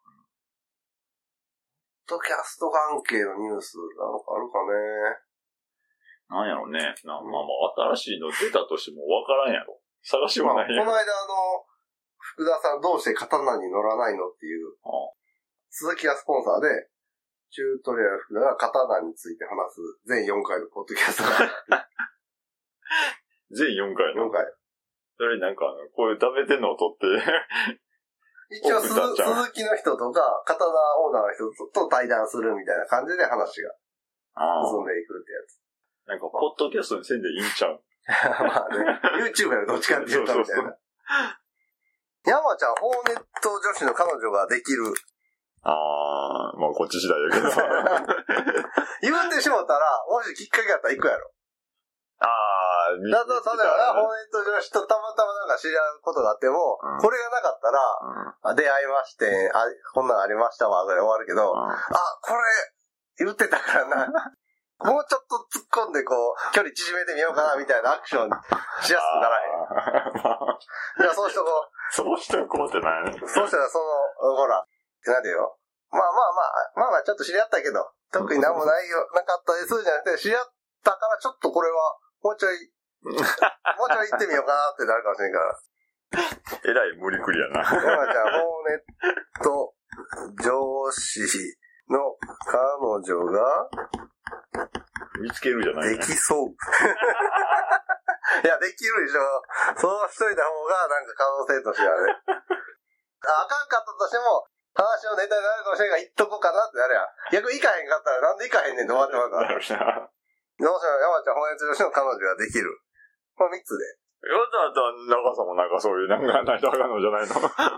な。ポッドキャスト関係のニュースなんかあるかね。
なんやろね。新しいの出たとしてもわからんやろ。探しもないやろ。
この間福田さんどうして刀に乗らないのっていう、鈴木がスポンサーで、チュートリアル福田が刀について話す全4回のポッドキャストが。
全4回の
?4 回。
それなんかこういう食べてんのを撮って。
一応鈴木の人とか、刀オーナーの人と対談するみたいな感じで話が進んでいくってやつ。
なんか、ポッドキャストにせんでいいんちゃう？
まあね。YouTube よりどっちかって言ったみたいな。山ちゃん、ホーネット女子の彼女ができる。
こっち次第やけど。
言うてしもたら、もしきっかけだったら行くやろ。例えばホーネット女子とたまたまなんか知り合うことがあっても、これがなかったら、出会いまして、こんなんありましたわ、ぐらい終わるけど、これ、言ってたからな。もうちょっと突っ込んで距離縮めてみようかな、みたいなアクションしやすくならへん。じゃあそうしとこう。
そうしておこうってないね。
そうしたらほら、なんていうよ。まあ、ちょっと知り合ったけど、特になんもなかったですじゃなくて、知り合ったからちょっとこれは、もうちょい行ってみようかなってなるかもしれんから。
えらい無理くりやな。
山ちゃん、ホーネット上司の彼女が、
見つけるじゃない、
ね。できそう。いや、できるでしょ。そうしといた方が、なんか可能性としてはね。あかんかったとしても、話のネタになるかもしれんから、言っとこうかなってなるやん。逆に行かへんかったら、なんで行かへんねんって終わってまうから。どうしよう、山ちゃん、ホーネット上司の彼女ができる。この3つで。
よだったら、長さもなんかそういう、なんかないとあかんのじゃないの。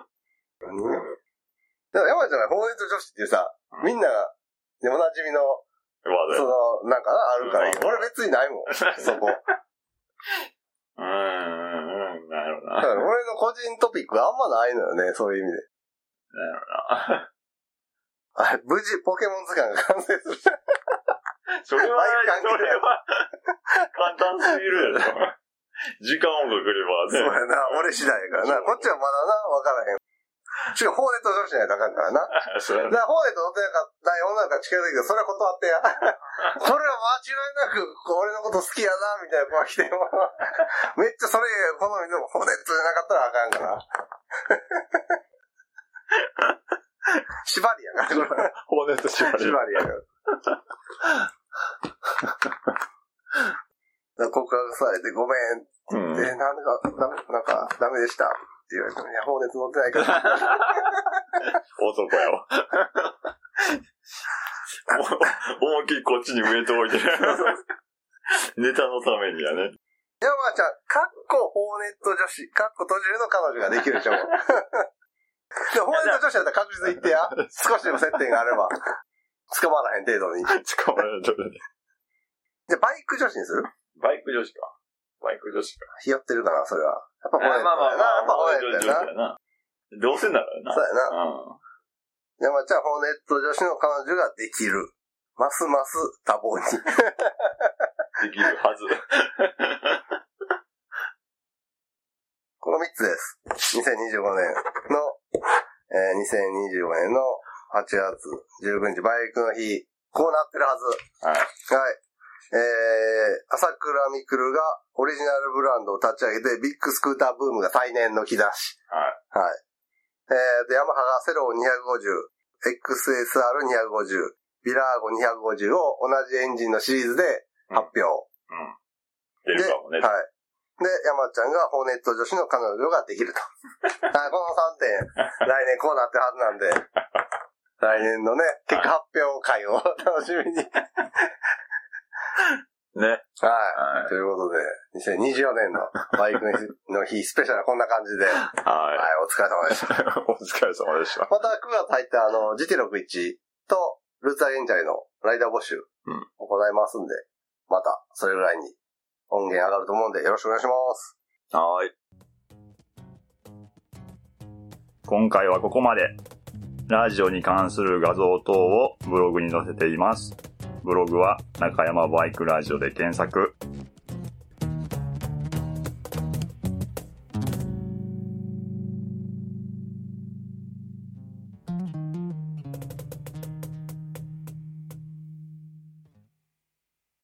でも山ちゃんがホーネット女子ってさ、みんなが、おなじみの、なんかあるからいい。俺別にないもん、そこ。 だから俺の個人トピックあんまないのよね、そういう意味で。
なんやろな。
あ、無事ポケモン図鑑が完成する。
それは簡単すぎるでしょ。時間をかければね。
そうやな、俺次第やからな。こっちはまだな、わからへん。しかも、ホーネット女子じゃないとあかんからな。
そうやな。
だから、ホーネット乗ってない女の子が近づいてきて、それは断ってや。それは間違いなく、俺のこと好きやな、みたいな子が来ても、めっちゃそれ好みでも、ホーネットじゃなかったらあかんから。縛りやから。
ホーネット縛り。
縛りやから。告白されてごめんって言って、なんかダメでしたって言われても、いや、放熱乗ってないから。
男やわ。思いっきりこっちにウェイト置いてる。ネタのためにはね。
山ちゃん、ホーネット女子、途中の彼女ができるでしょ。でホーネット女子だったら確実に言ってや。少しでも接点があれば。捕まらへん程度に。
捕まらへん程度に。
じゃあ、バイク女子にする？
バイク女子か。
ひよってるかな、それは。やっぱホーネット。
まあ、ホーネット女子やな。どうせならな。
そうやな。山ちゃん、ホーネット女子の彼女ができる。ますます多忙に。
できるはず。
この3つです。2025年の、2025年の8月19日、バイクの日、こうなってるはず。
はい。
はい。朝倉未来がオリジナルブランドを立ち上げて、ビッグスクーターブームが再燃の兆し。
はい。
はい。で、ヤマハがセロー250、XSR250、ビラーゴ250を同じエンジンのシリーズで発表。
出るかもね。
はい。で、山ちゃんがホーネット女子の彼女ができると。この3点、来年こうなってるはずなんで、来年のね、結果発表会を楽しみに。ね。はい。ということで、2024年のバイクの日スペシャルはこんな感じで。はい。お疲れ様でした。
お疲れ様でした。
また9月入ったGT61 とルーツアゲンチャリのライダー募集行いますんで、またそれぐらいに音源上がると思うんでよろしくお願いします。
はい。今回はここまで。ラジオに関する画像等をブログに載せています。ブログは中山バイクラジオで検索。